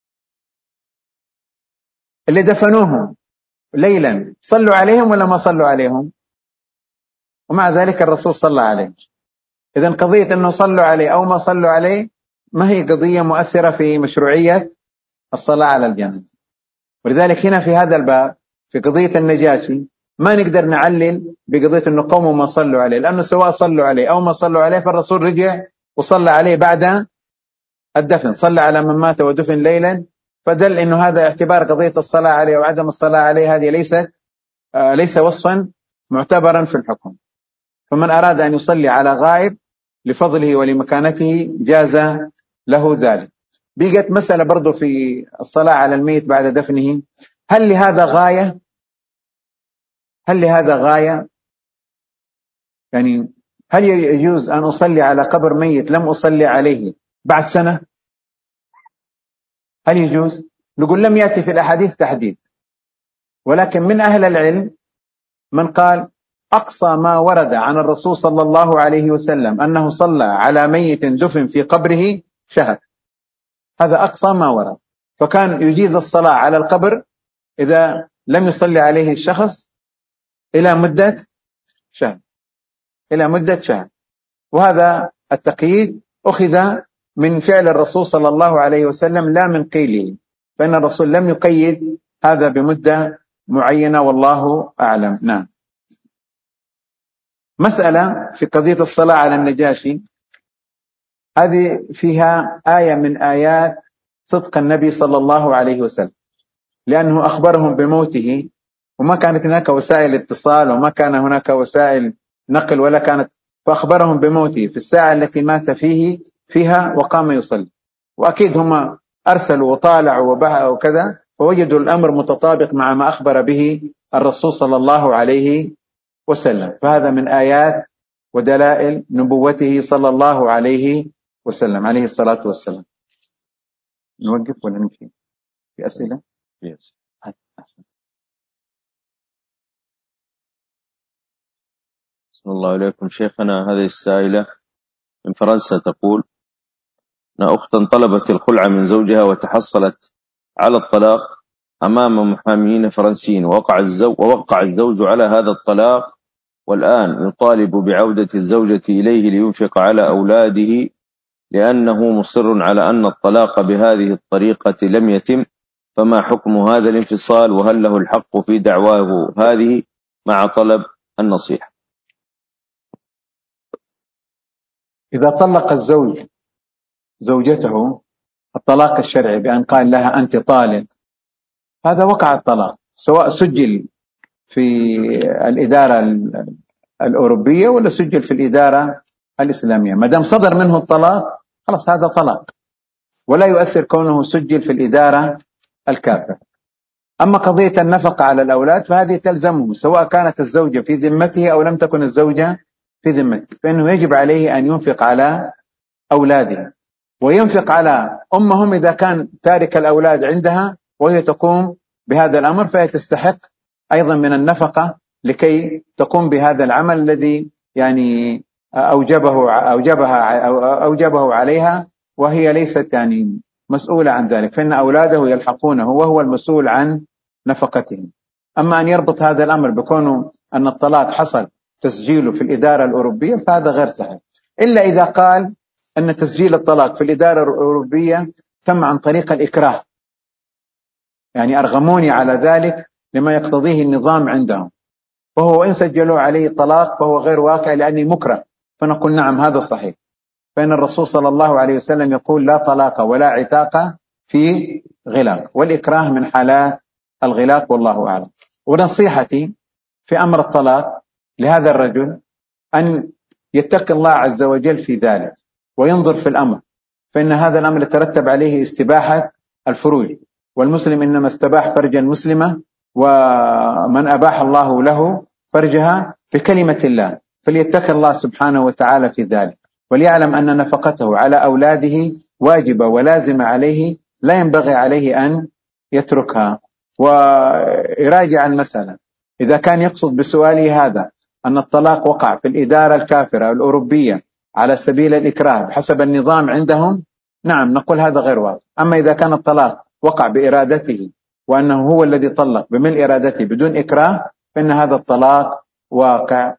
Speaker 1: اللي دفنوهم ليلا صلوا عليهم ولا ما صلوا عليهم؟ ومع ذلك الرسول صلى عليهم. إذن قضية أنه صلوا عليه أو ما صلوا عليه ما هي قضية مؤثرة في مشروعية الصلاة على الجنازة. ولذلك هنا في هذا الباب في قضية النجاشي ما نقدر نعلل بقضية أنه قوم ما صلوا عليه، لأنه سواء صلوا عليه أو ما صلوا عليه فالرسول رجع وصلى عليه بعد الدفن، صلى على من مات ودفن ليلا، فدل أنه هذا اعتبار قضية الصلاة عليه وعدم الصلاة عليه هذه ليست آه ليس وصفا معتبرا في الحكم. فمن أراد أن يصلي على غائب لفضله ولمكانته جاز له ذلك. بقت مسألة برضو في الصلاة على الميت بعد دفنه، هل لهذا غاية؟ هل لهذا غاية؟ يعني هل يجوز أن أصلي على قبر ميت لم أصلي عليه بعد سنة؟ هل يجوز؟ نقول لم يأتي في الأحاديث تحديد، ولكن من أهل العلم من قال أقصى ما ورد عن الرسول صلى الله عليه وسلم أنه صلى على ميت دفن في قبره شهر. هذا أقصى ما ورد. فكان يجيز الصلاة على القبر إذا لم يصلي عليه الشخص إلى مدة شهر، إلى مدة شهر. وهذا التقييد أخذ من فعل الرسول صلى الله عليه وسلم لا من قيله، فإن الرسول لم يقيد هذا بمدة معينة والله أعلم. نعم. مسألة في قضية الصلاة على النجاشي، هذه فيها آية من آيات صدق النبي صلى الله عليه وسلم، لأنه أخبرهم بموته وما كانت هناك وسائل اتصال وما كان هناك وسائل نقل ولا كانت، فأخبرهم بموته في الساعة التي مات فيه فيها وقام يصلي. وأكيد هم أرسلوا وطالعوا وبحثوا وكذا، فوجدوا الأمر متطابق مع ما أخبر به الرسول صلى الله عليه وسلم. فهذا من آيات ودلائل نبوته صلى الله عليه وسلم عليه الصلاة والسلام. نوقف ولا نمشي في أسئلة؟
Speaker 2: yes. صلى الله عليكم شيخنا. هذه السائلة من فرنسا تقول: أن أختا طلبت الخلع من زوجها وتحصلت على الطلاق أمام محامين فرنسيين، ووقع الزوج, ووقع الزوج على هذا الطلاق، والآن يطالب بعودة الزوجة إليه لينفق على أولاده لأنه مصر على أن الطلاق بهذه الطريقة لم يتم، فما حكم هذا الانفصال؟ وهل له الحق في دعواه هذه مع طلب النصيحة؟
Speaker 1: إذا طلق الزوج زوجته الطلاق الشرعي بأن قال لها أنت طالق، هذا وقع الطلاق، سواء سجل في الإدارة الأوروبية ولا سجل في الإدارة الإسلامية. ما دام صدر منه الطلاق خلاص هذا طلاق، ولا يؤثر كونه سجل في الإدارة الكافرة. أما قضية النفقة على الأولاد فهذه تلزمه سواء كانت الزوجة في ذمته أو لم تكن الزوجة في ذمته، فإنه يجب عليه أن ينفق على أولاده، وينفق على أمهم إذا كان تارك الأولاد عندها وهي تقوم بهذا الأمر، فهي تستحق أيضا من النفقة لكي تقوم بهذا العمل الذي يعني أوجبه أوجبها أوجبه عليها، وهي ليست يعني مسؤولة عن ذلك، فإن أولاده يلحقونه وهو المسؤول عن نفقتهم. أما أن يربط هذا الأمر بكونه أن الطلاق حصل تسجيله في الإدارة الأوروبية فهذا غير صحيح، إلا إذا قال أن تسجيل الطلاق في الإدارة الأوروبية تم عن طريق الإكراه، يعني أرغموني على ذلك لما يقتضيه النظام عندهم، وهو إن سجلوا عليه طلاق فهو غير واقع لأني مكره، فنقول نعم هذا صحيح. فإن الرسول صلى الله عليه وسلم يقول لا طلاق ولا عتاق في غلاق، والإكراه من حالات الغلاق والله أعلم. ونصيحتي في أمر الطلاق لهذا الرجل أن يتقي الله عز وجل في ذلك وينظر في الأمر، فإن هذا الأمر يترتب عليه استباحة الفروج، والمسلم إنما استباح فرج المسلمة ومن أباح الله له فرجها بكلمة الله، فليتقي الله سبحانه وتعالى في ذلك، وليعلم أن نفقته على أولاده واجبة ولازمة عليه، لا ينبغي عليه أن يتركها، ويراجع المسألة. إذا كان يقصد بسؤاله هذا أن الطلاق وقع في الإدارة الكافرة الأوروبية على سبيل الإكراه بحسب النظام عندهم، نعم نقول هذا غير واضح. أما إذا كان الطلاق وقع بإرادته وأنه هو الذي طلق بملء إرادته بدون إكراه، فإن هذا الطلاق واقع،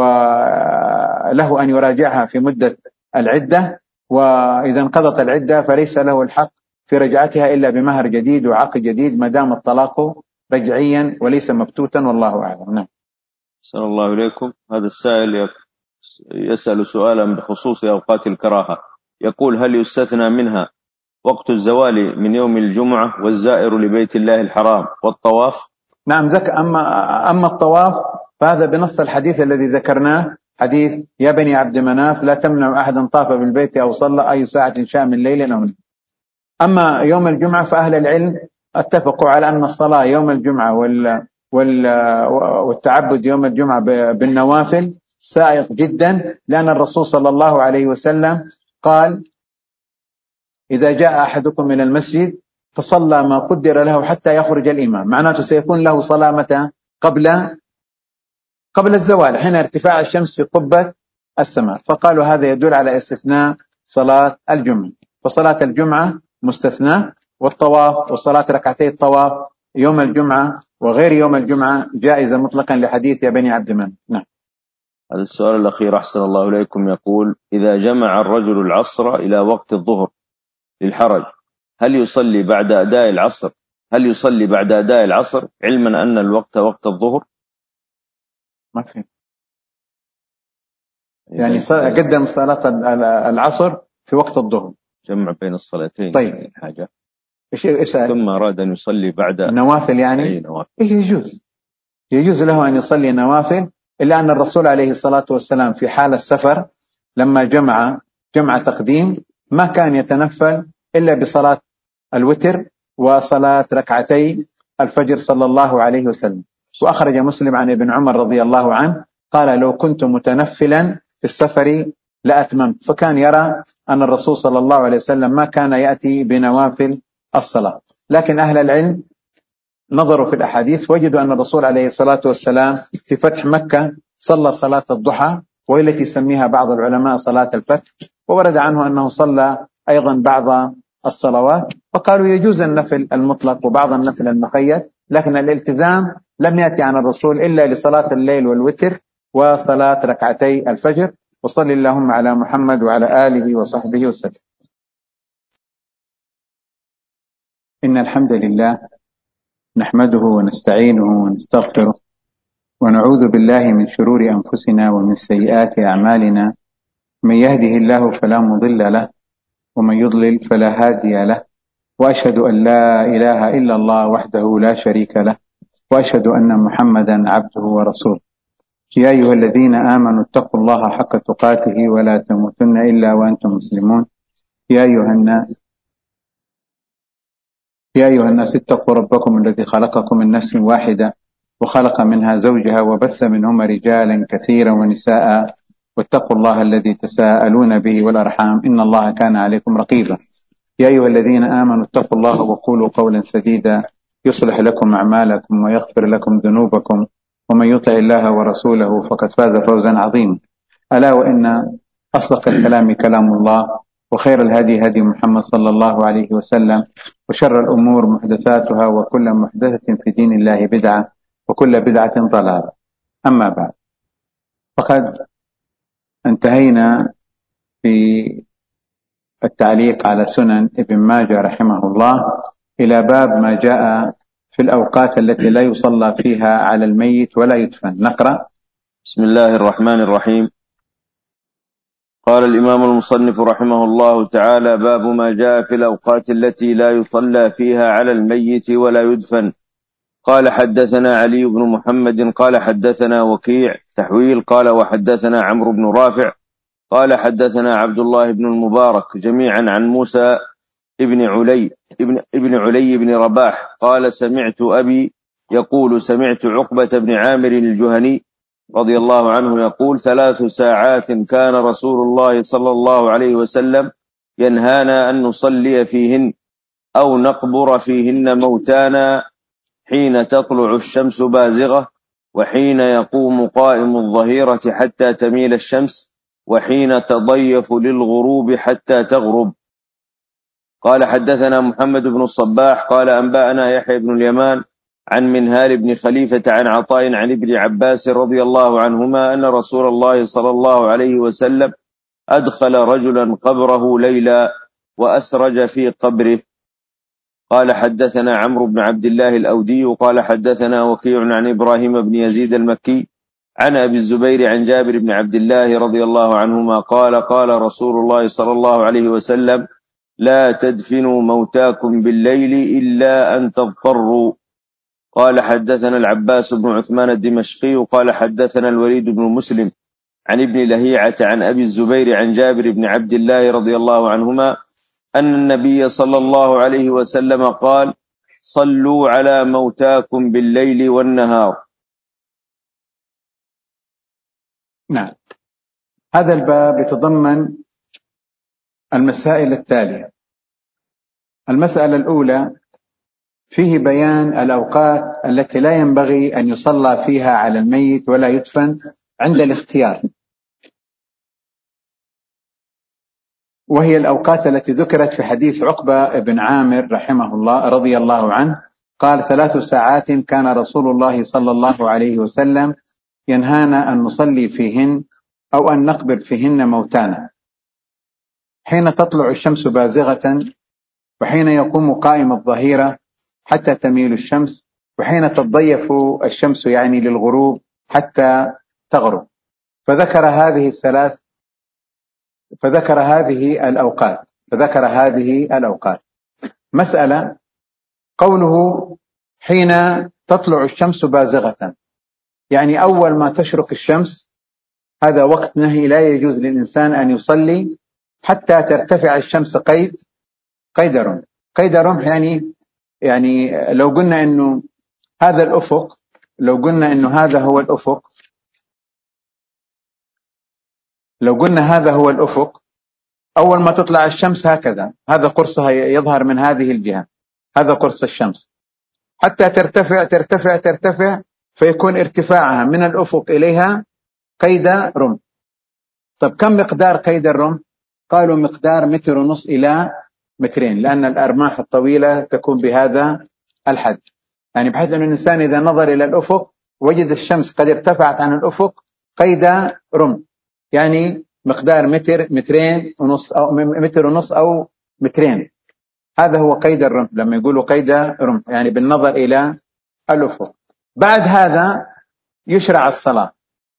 Speaker 1: وله أن يراجعها في مدة العدة، وإذا انقضت العدة فليس له الحق في رجعتها إلا بمهر جديد وعقد جديد ما دام الطلاق رجعيا وليس مبتوتا والله أعلم. نعم.
Speaker 2: صلى الله عليكم. هذا السائل يسأل سؤالا بخصوص أوقات الكراهة، يقول: هل يستثنى منها وقت الزوال من يوم الجمعة والزائر لبيت الله الحرام والطواف؟
Speaker 1: نعم ذك أما, أما الطواف فهذا بنص الحديث الذي ذكرناه، حديث يا بني عبد مناف لا تمنع أحدا طاف بالبيت أو صلى أي ساعة شاء من ليل أو نهار. أما يوم الجمعة فأهل العلم اتفقوا على أن الصلاة يوم الجمعة وال والتعبد يوم الجمعة بالنوافل سائق جدا، لأن الرسول صلى الله عليه وسلم قال: إذا جاء أحدكم من المسجد فصلى ما قدر له حتى يخرج الإمام، معناته سيكون له صلاة متى؟ قبل قبل الزوال حين ارتفاع الشمس في قبة السماء، فقالوا هذا يدل على استثناء صلاة الجمعة، فصلاة الجمعة مستثنى، والطواف وصلاة ركعتي الطواف يوم الجمعة وغير يوم الجمعة جائزة مطلقا لحديث يا بني عبد مناف. نعم.
Speaker 2: هذا السؤال الأخير أحسن الله إليكم يقول: إذا جمع الرجل العصر إلى وقت الظهر للحرج، هل يصلي بعد أداء العصر هل يصلي بعد أداء العصر علما أن الوقت وقت الظهر؟
Speaker 1: ما في يعني قدم صلاة العصر في وقت الظهر،
Speaker 2: جمع بين الصلاتين.
Speaker 1: طيب
Speaker 2: حاجة
Speaker 1: ايش اسال؟
Speaker 2: ثم أراد أن يصلي بعد
Speaker 1: نوافل يعني؟
Speaker 2: أي نوافل؟
Speaker 1: إيه يجوز يجوز له أن يصلي نوافل، إلا أن الرسول عليه الصلاة والسلام في حال السفر لما جمع جمع تقديم ما كان يتنفل إلا بصلاة الوتر وصلاة ركعتي الفجر صلى الله عليه وسلم. وأخرج مسلم عن ابن عمر رضي الله عنه قال: لو كنت متنفلا في السفر لأتممت. فكان يرى أن الرسول صلى الله عليه وسلم ما كان يأتي بنوافل الصلاة. لكن أهل العلم نظروا في الأحاديث وجدوا أن الرسول عليه الصلاة والسلام في فتح مكة صلى صلاة الضحى، وهي التي يسميها بعض العلماء صلاة الفتح، وورد عنه أنه صلى أيضا بعض الصلوات، وقالوا يجوز النفل المطلق وبعض النفل المقيد، لكن الالتزام لم يأتي عن الرسول إلا لصلاة الليل والوتر وصلاة ركعتي الفجر. وصل اللهم على محمد وعلى آله وصحبه وسلم. إن الحمد لله نحمده ونستعينه ونستغفره ونعوذ بالله من شرور أنفسنا ومن سيئات أعمالنا، من يهده الله فلا مضل له ومن يضلل فلا هادي له، وأشهد أن لا إله إلا الله وحده لا شريك له، وأشهد أن محمدا عبده ورسوله. يا أيها الذين آمنوا اتقوا الله حق تقاته ولا تموتن إلا وأنتم مسلمون. يا أيها الناس يا أيها الناس اتقوا ربكم الذي خلقكم من نفس واحدة وخلق منها زوجها وبث منهما رجالا كثيرا ونساء، واتقوا الله الذي تساءلون به والأرحام إن الله كان عليكم رقيبا. يا أيها الذين آمنوا اتقوا الله وقولوا قولا سديدا يصلح لكم أعمالكم ويغفر لكم ذنوبكم، ومن يطع الله ورسوله فقد فاز فوزا عظيما. ألا وإن أصدق الكلام كلام الله، وخير الهدي هدي محمد صلى الله عليه وسلم، وشر الأمور محدثاتها، وكل محدثة في دين الله بدعة، وكل بدعة ضلالة. أما بعد، فقد انتهينا في التعليق على سنن ابن ماجه رحمه الله إلى باب ما جاء في الأوقات التي لا يصلى فيها على الميت ولا يدفن. نقرأ.
Speaker 2: بسم الله الرحمن الرحيم. قال الإمام المصنف رحمه الله تعالى: باب ما جاء في الأوقات التي لا يصلى فيها على الميت ولا يدفن. قال: حدثنا علي بن محمد قال حدثنا وكيع تحويل قال وحدثنا عمرو بن رافع قال حدثنا عبد الله بن المبارك جميعا عن موسى ابن علي ابن, ابن علي بن رباح قال: سمعت أبي يقول: سمعت عقبة بن عامر الجهني رضي الله عنه يقول: ثلاث ساعات كان رسول الله صلى الله عليه وسلم ينهانا أن نصلي فيهن أو نقبر فيهن موتانا، حين تطلع الشمس بازغة، وحين يقوم قائم الظهيرة حتى تميل الشمس، وحين تضيف للغروب حتى تغرب. قال: حدثنا محمد بن الصباح قال أنبأنا يحيى بن اليمان عن منهال بن خليفة عن عطاء عن ابن عباس رضي الله عنهما أن رسول الله صلى الله عليه وسلم أدخل رجلا قبره ليلا وأسرج في قبره. قال: حدثنا عمرو بن عبد الله الأودي قال حدثنا وكيع عن إبراهيم بن يزيد المكي عن أبي الزبير عن جابر بن عبد الله رضي الله عنهما قال: قال رسول الله صلى الله عليه وسلم: لا تدفنوا موتاكم بالليل إلا أن تضطروا. قال: حدثنا العباس بن عثمان الدمشقي قال حدثنا الوليد بن مسلم عن ابن لهيعة عن أبي الزبير عن جابر بن عبد الله رضي الله عنهما أن النبي صلى الله عليه وسلم قال: صلوا على موتاكم بالليل والنهار.
Speaker 1: نعم. هذا الباب يتضمن المسائل التالية. المسألة الأولى فيه بيان الأوقات التي لا ينبغي أن يصلى فيها على الميت ولا يدفن عند الاختيار. وهي الأوقات التي ذكرت في حديث عقبة بن عامر رحمه الله رضي الله عنه، قال: ثلاث ساعات كان رسول الله صلى الله عليه وسلم ينهانا أن نصلي فيهن أو أن نقبر فيهن موتانا: حين تطلع الشمس بازغة، وحين يقوم قائم الظهيرة حتى تميل الشمس، وحين تضيف الشمس يعني للغروب حتى تغرب. فذكر هذه الثلاث فذكر هذه الأوقات فذكر هذه الأوقات مسألة: قوله حين تطلع الشمس بازغة، يعني أول ما تشرق الشمس، هذا وقت نهي، لا يجوز للإنسان أن يصلي حتى ترتفع الشمس قيد قيد رمح. قيد رمح يعني يعني لو قلنا إنه هذا الأفق لو قلنا إنه هذا هو الأفق لو قلنا هذا هو الأفق أول ما تطلع الشمس هكذا، هذا قرصها يظهر من هذه الجهة، هذا قرص الشمس، حتى ترتفع ترتفع ترتفع فيكون ارتفاعها من الأفق إليها قيد رمح. طب كم مقدار قيد الرمح؟ قالوا مقدار متر ونص إلى مترين، لأن الأرماح الطويلة تكون بهذا الحد، يعني بحيث أن الإنسان إذا نظر إلى الأفق وجد الشمس قد ارتفعت عن الأفق قيد رمح، يعني مقدار متر مترين ونص أو متر ونص أو مترين. هذا هو قيد الرمح لما يقولوا قيد رمح، يعني بالنظر إلى الأفق. بعد هذا يشرع الصلاة،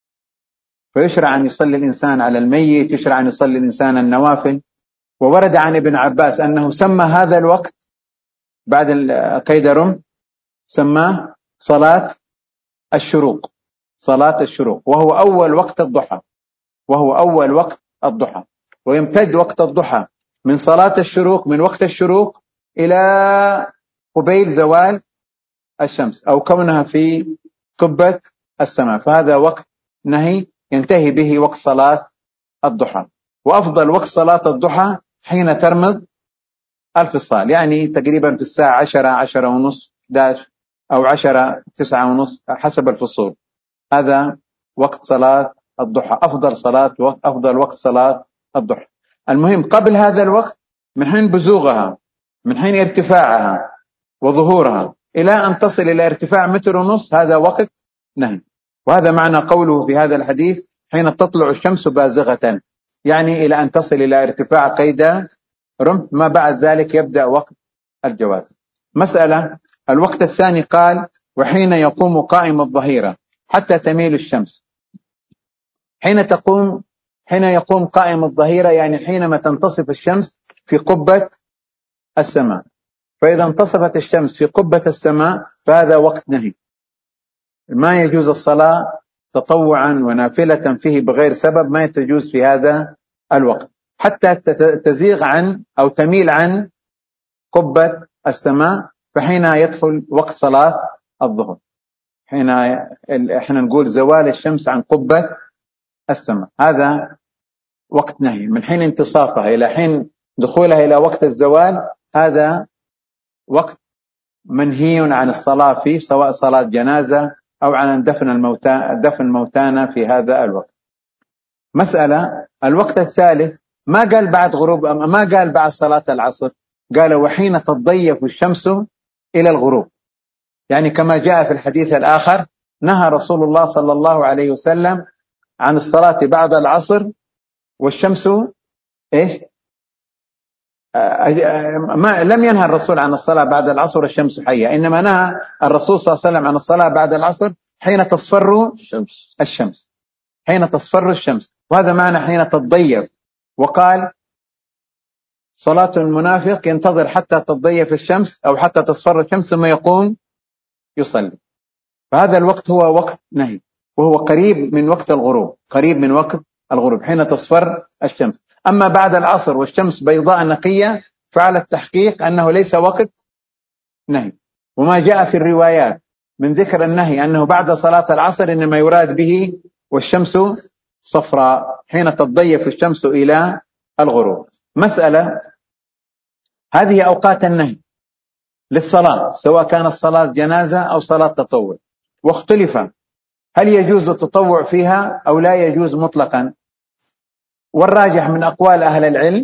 Speaker 1: فيشرع أن يصلي الإنسان على الميت، يشرع أن يصلي الإنسان النوافل. وورد عن ابن عباس أنه سمى هذا الوقت بعد قيد رمح سماه صلاة الشروق صلاة الشروق وهو أول وقت الضحى وهو أول وقت الضحى ويمتد وقت الضحى من صلاة الشروق من وقت الشروق إلى قبيل زوال الشمس أو كونها في قبة السماء، فهذا وقت نهي ينتهي به وقت صلاة الضحى. وأفضل وقت صلاة الضحى حين ترمض الفصال، يعني تقريبا في الساعة عشرة عشرة ونص داش أو عشرة تسعة ونص حسب الفصول، هذا وقت صلاة الضحى، أفضل صلاة أفضل وقت صلاة الضحى. المهم قبل هذا الوقت من حين بزوغها من حين ارتفاعها وظهورها إلى أن تصل إلى ارتفاع متر ونص، هذا وقت نهي. وهذا معنى قوله في هذا الحديث حين تطلع الشمس بازغة، يعني إلى أن تصل إلى ارتفاع قيد رمح، ما بعد ذلك يبدأ وقت الجواز. مسألة: الوقت الثاني قال: وحين يقوم قائم الظهيرة حتى تميل الشمس. حين تقوم حين يقوم قائم الظهيرة يعني حينما تنتصف الشمس في قبة السماء، فإذا انتصفت الشمس في قبة السماء فهذا وقت نهي، ما يجوز الصلاة تطوعا ونافلة فيه بغير سبب، ما يتجوز في هذا الوقت حتى تزيغ عن أو تميل عن قبة السماء، فحين يدخل وقت صلاة الظهر، حين احنا نقول زوال الشمس عن قبة السماء، هذا وقت نهي من حين انتصافها إلى حين دخولها إلى وقت الزوال، هذا وقت منهي عن الصلاة فيه، سواء صلاة جنازة أو عن دفن الموتى دفن موتانا في هذا الوقت. مسألة: الوقت الثالث ما قال بعد غروب ما قال بعد صلاة العصر، قال وحين تضيف الشمس إلى الغروب، يعني كما جاء في الحديث الآخر نهى رسول الله صلى الله عليه وسلم عن الصلاة بعد العصر والشمس إيش ما لم ينهى الرسول عن الصلاة بعد العصر والشمس حية، إنما نهى الرسول صلى الله عليه وسلم عن الصلاة بعد العصر حين تصفر الشمس, الشمس. حين تصفر الشمس، وهذا معنى حين تتضيف. وقال صلاة المنافق ينتظر حتى تتضيف الشمس أو حتى تصفر الشمس ثم يقوم يصلي، فهذا الوقت هو وقت نهي، وهو قريب من وقت الغروب قريب من وقت الغروب حين تصفر الشمس. أما بعد العصر والشمس بيضاء نقية فعلى التحقيق أنه ليس وقت نهي، وما جاء في الروايات من ذكر النهي أنه بعد صلاة العصر إنما يراد به والشمس صفراء حين تضيف الشمس إلى الغروب. مسألة: هذه أوقات النهي للصلاة سواء كانت صلاة جنازة أو صلاة تطوع، واختلف هل يجوز التطوع فيها أو لا يجوز مطلقا، والراجح من أقوال أهل العلم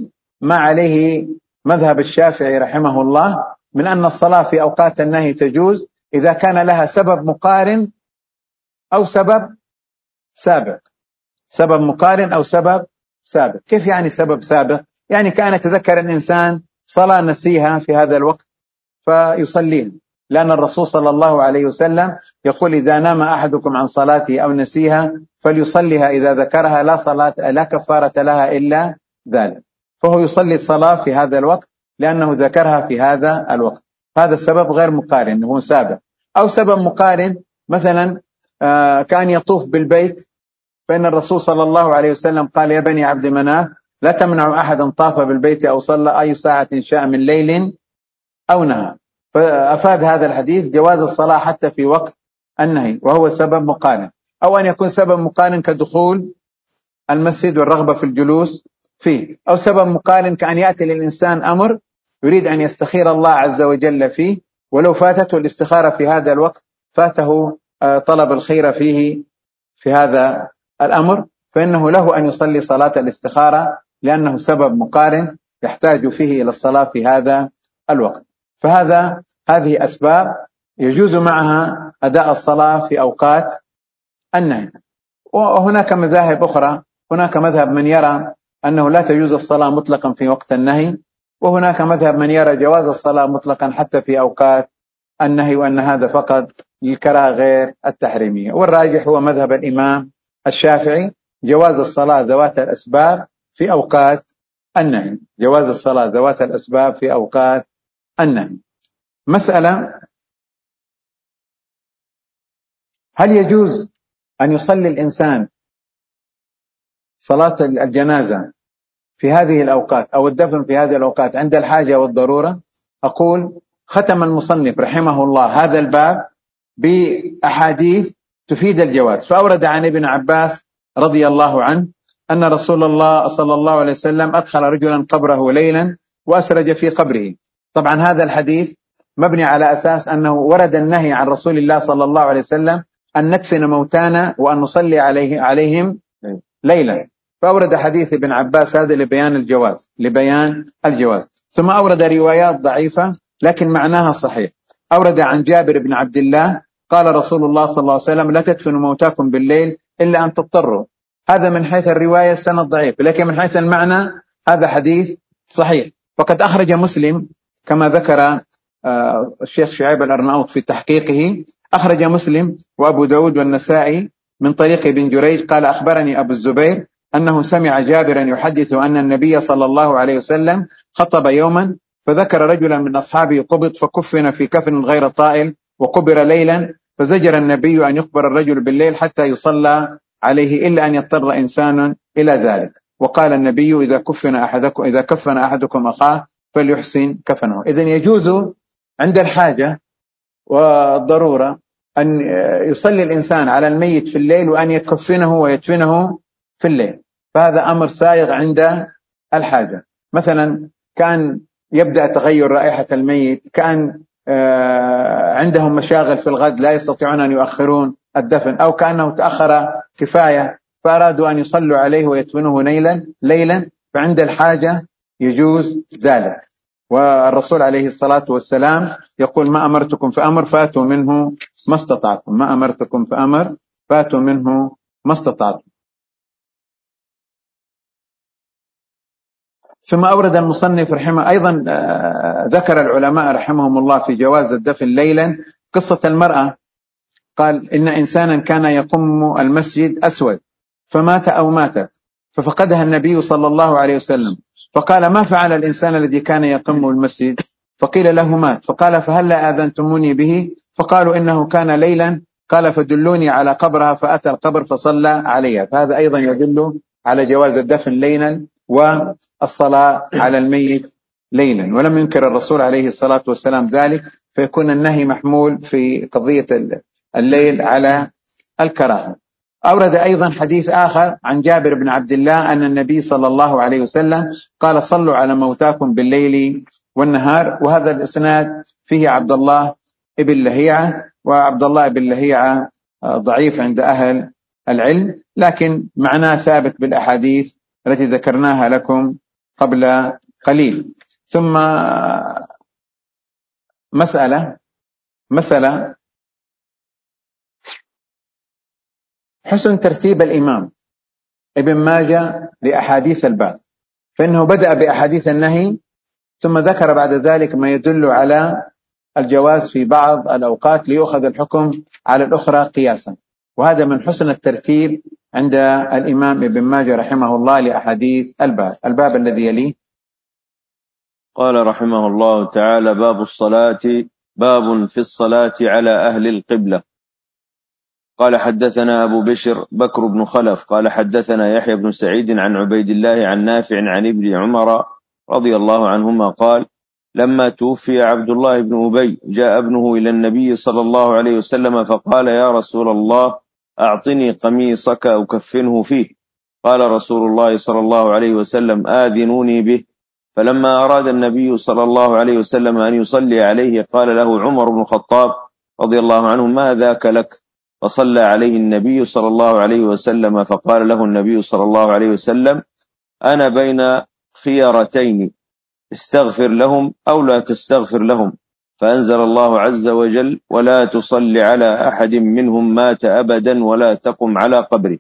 Speaker 1: ما عليه مذهب الشافعي رحمه الله من أن الصلاة في أوقات النهي تجوز إذا كان لها سبب مقارن أو سبب سابق. سبب مقارن أو سبب سابق. كيف يعني سبب سابق؟ يعني كان يتذكر الإنسان صلاة نسيها في هذا الوقت فيصليها، لأن الرسول صلى الله عليه وسلم يقول إذا نام أحدكم عن صلاته أو نسيها فليصليها إذا ذكرها، لا صلاة لا كفارة لها إلا ذلك. فهو يصلي الصلاة في هذا الوقت لأنه ذكرها في هذا الوقت. هذا السبب غير مقارن، هو سابق. أو سبب مقارن مثلا كان يطوف بالبيت، فإن الرسول صلى الله عليه وسلم قال يا بني عبد مناف لا تمنعوا أحدا طاف بالبيت أو صلى أي ساعة شاء من ليل أو نهار. فأفاد هذا الحديث جواز الصلاة حتى في وقت النهي، وهو سبب مقارن. أو أن يكون سبب مقارن كدخول المسجد والرغبة في الجلوس فيه، أو سبب مقارن كأن يأتي للإنسان أمر يريد أن يستخير الله عز وجل فيه، ولو فاتته الاستخارة في هذا الوقت فاته طلب الخير فيه في هذا الأمر، فإنه له أن يصلي صلاة الاستخارة لأنه سبب مقارن يحتاج فيه إلى الصلاة في هذا الوقت. فهذا هذه أسباب يجوز معها أداء الصلاة في أوقات النهي. وهناك مذاهب أخرى، هناك مذهب من يرى أنه لا تجوز الصلاة مطلقا في وقت النهي، وهناك مذهب من يرى جواز الصلاة مطلقا حتى في أوقات النهي، وأن هذا فقط للكراهة غير التحريمية. والراجح هو مذهب الإمام الشافعي، جواز الصلاة ذوات الأسباب في أوقات النهي. جواز الصلاة ذوات الأسباب في أوقات النهي. مسألة: هل يجوز أن يصلي الإنسان صلاة الجنازة في هذه الأوقات أو الدفن في هذه الأوقات عند الحاجة والضرورة؟ أقول ختم المصنف رحمه الله هذا الباب بأحاديث تفيد الجواز. فأورد عن ابن عباس رضي الله عنه أن رسول الله صلى الله عليه وسلم أدخل رجلا قبره ليلا وأسرج في قبره. طبعا هذا الحديث مبني على أساس أنه ورد النهي عن رسول الله صلى الله عليه وسلم أن ندفن موتانا وأن نصلي عليه عليهم ليلا، فأورد حديث ابن عباس هذا لبيان الجواز لبيان الجواز ثم أورد روايات ضعيفة لكن معناها صحيح. أورد عن جابر بن عبد الله قال رسول الله صلى الله عليه وسلم لا تدفنوا موتاكم بالليل إلا أن تضطروا. هذا من حيث الرواية سند ضعيف، لكن من حيث المعنى هذا حديث صحيح. فقد أخرج مسلم كما ذكر الشيخ شعيب الأرناؤوط في تحقيقه، أخرج مسلم وأبو داود والنسائي من طريق ابن جريج قال أخبرني أبو الزبير أنه سمع جابرا يحدث أن النبي صلى الله عليه وسلم خطب يوما فذكر رجلا من أصحابه قبض فكفن في كفن غير طائل وقبر ليلا، فزجر النبي أن يقبر الرجل بالليل حتى يصلى عليه إلا أن يضطر إنسان إلى ذلك. وقال النبي إذا كفن أحدكم إذا كفن أحدكم أخاه فليحسن كفنه. إذن يجوز عند الحاجة والضرورة أن يصلي الإنسان على الميت في الليل وأن يكفنه ويدفنه في الليل، فهذا أمر سائغ عند الحاجة. مثلا كان يبدأ تغير رائحة الميت، كان عندهم مشاغل في الغد لا يستطيعون أن يؤخرون الدفن، أو كأنه تأخر كفاية فأرادوا أن يصلوا عليه ويدفنوه ليلا ليلا فعند الحاجة يجوز ذلك. والرسول عليه الصلاة والسلام يقول ما أمرتكم فأمر فاتوا منه ما استطعتم، ما أمرتكم فأمر فاتوا منه ما استطعتم. ثم أورد المصنف رحمه أيضا ذكر العلماء رحمهم الله في جواز الدفن ليلا قصة المرأة، قال إن إنسانا كان يقم المسجد أسود فمات أو ماتت ففقدها النبي صلى الله عليه وسلم فقال ما فعل الإنسان الذي كان يقم المسجد؟ فقيل له مات، فقال فهل لا آذنتموني به؟ فقالوا إنه كان ليلا، قال فدلوني على قبرها فأتى القبر فصلى عليها. فهذا أيضا يدل على جواز الدفن ليلا والصلاة على الميت ليلا، ولم ينكر الرسول عليه الصلاة والسلام ذلك، فيكون النهي محمول في قضية الليل على الكراهة. أورد أيضا حديث آخر عن جابر بن عبد الله أن النبي صلى الله عليه وسلم قال صلوا على موتاكم بالليل والنهار، وهذا الإسناد فيه عبد الله ابن لهيعة، وعبد الله ابن لهيعة ضعيف عند أهل العلم، لكن معناه ثابت بالأحاديث التي ذكرناها لكم قبل قليل. ثم مسألة مسألة حسن ترتيب الإمام ابن ماجه لأحاديث الباب، فإنه بدأ بأحاديث النهي ثم ذكر بعد ذلك ما يدل على الجواز في بعض الأوقات ليؤخذ الحكم على الأخرى قياسا، وهذا من حسن الترتيب عند الإمام ابن ماجه رحمه الله لأحاديث الباب. الباب الذي يليه
Speaker 2: قال رحمه الله تعالى: باب الصلاة، باب في الصلاة على أهل القبلة. قال حدثنا أبو بشر بكر بن خلف قال حدثنا يحيى بن سعيد عن عبيد الله عن نافع عن ابن عمر رضي الله عنهما قال: لما توفي عبد الله بن أبي جاء ابنه إلى النبي صلى الله عليه وسلم فقال: يا رسول الله، أعطني قميصك أكفنه فيه. قال رسول الله صلى الله عليه وسلم: آذنوني به. فلما أراد النبي صلى الله عليه وسلم أن يصلي عليه قال له عمر بن الخطاب رضي الله عنه: ما ذاك لك؟ فصلى عليه النبي صلى الله عليه وسلم، فقال له النبي صلى الله عليه وسلم: أنا بين خيارتين، استغفر لهم أو لا تستغفر لهم. فأنزل الله عز وجل: ولا تصل على أحد منهم مات أبدا ولا تقم على قبره.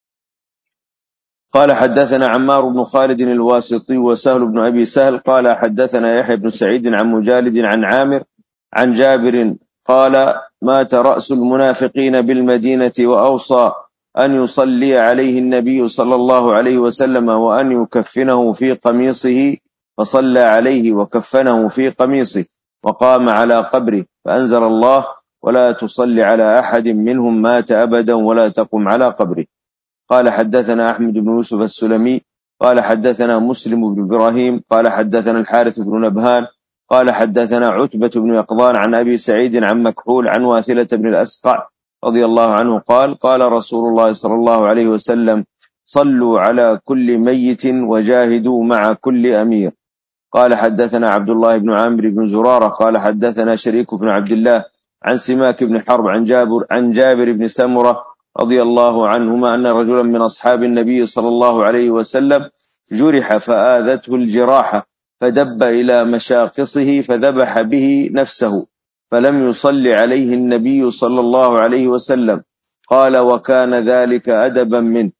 Speaker 2: قال حدثنا عمار بن خالد الواسطي وسهل بن أبي سهل قال حدثنا يحيى بن سعيد عن مجالد عن عامر عن جابر قال: مات رأس المنافقين بالمدينة وأوصى أن يصلي عليه النبي صلى الله عليه وسلم وأن يكفنه في قميصه، فصلى عليه وكفنه في قميصه وقام على قبره، فأنزل الله: ولا تصل على أحد منهم مات أبدا ولا تقم على قبره. قال حدثنا أحمد بن يوسف السلمي قال حدثنا مسلم بن إبراهيم قال حدثنا الحارث بن نبهان قال حدثنا عتبة بن يقظان عن أبي سعيد عن مكحول عن واثلة بن الأسقع رضي الله عنه قال: قال رسول الله صلى الله عليه وسلم: صلوا على كل ميت وجاهدوا مع كل أمير. قال حدثنا عبد الله بن عامر بن زرارة قال حدثنا شريك بن عبد الله عن سماك بن حرب عن جابر عن جابر بن سمرة رضي الله عنهما أن رجلا من أصحاب النبي صلى الله عليه وسلم جرح فآذته الجراحة فدب إلى مشاقصه فذبح به نفسه، فلم يصل عليه النبي صلى الله عليه وسلم. قال: وكان ذلك أدبا منه.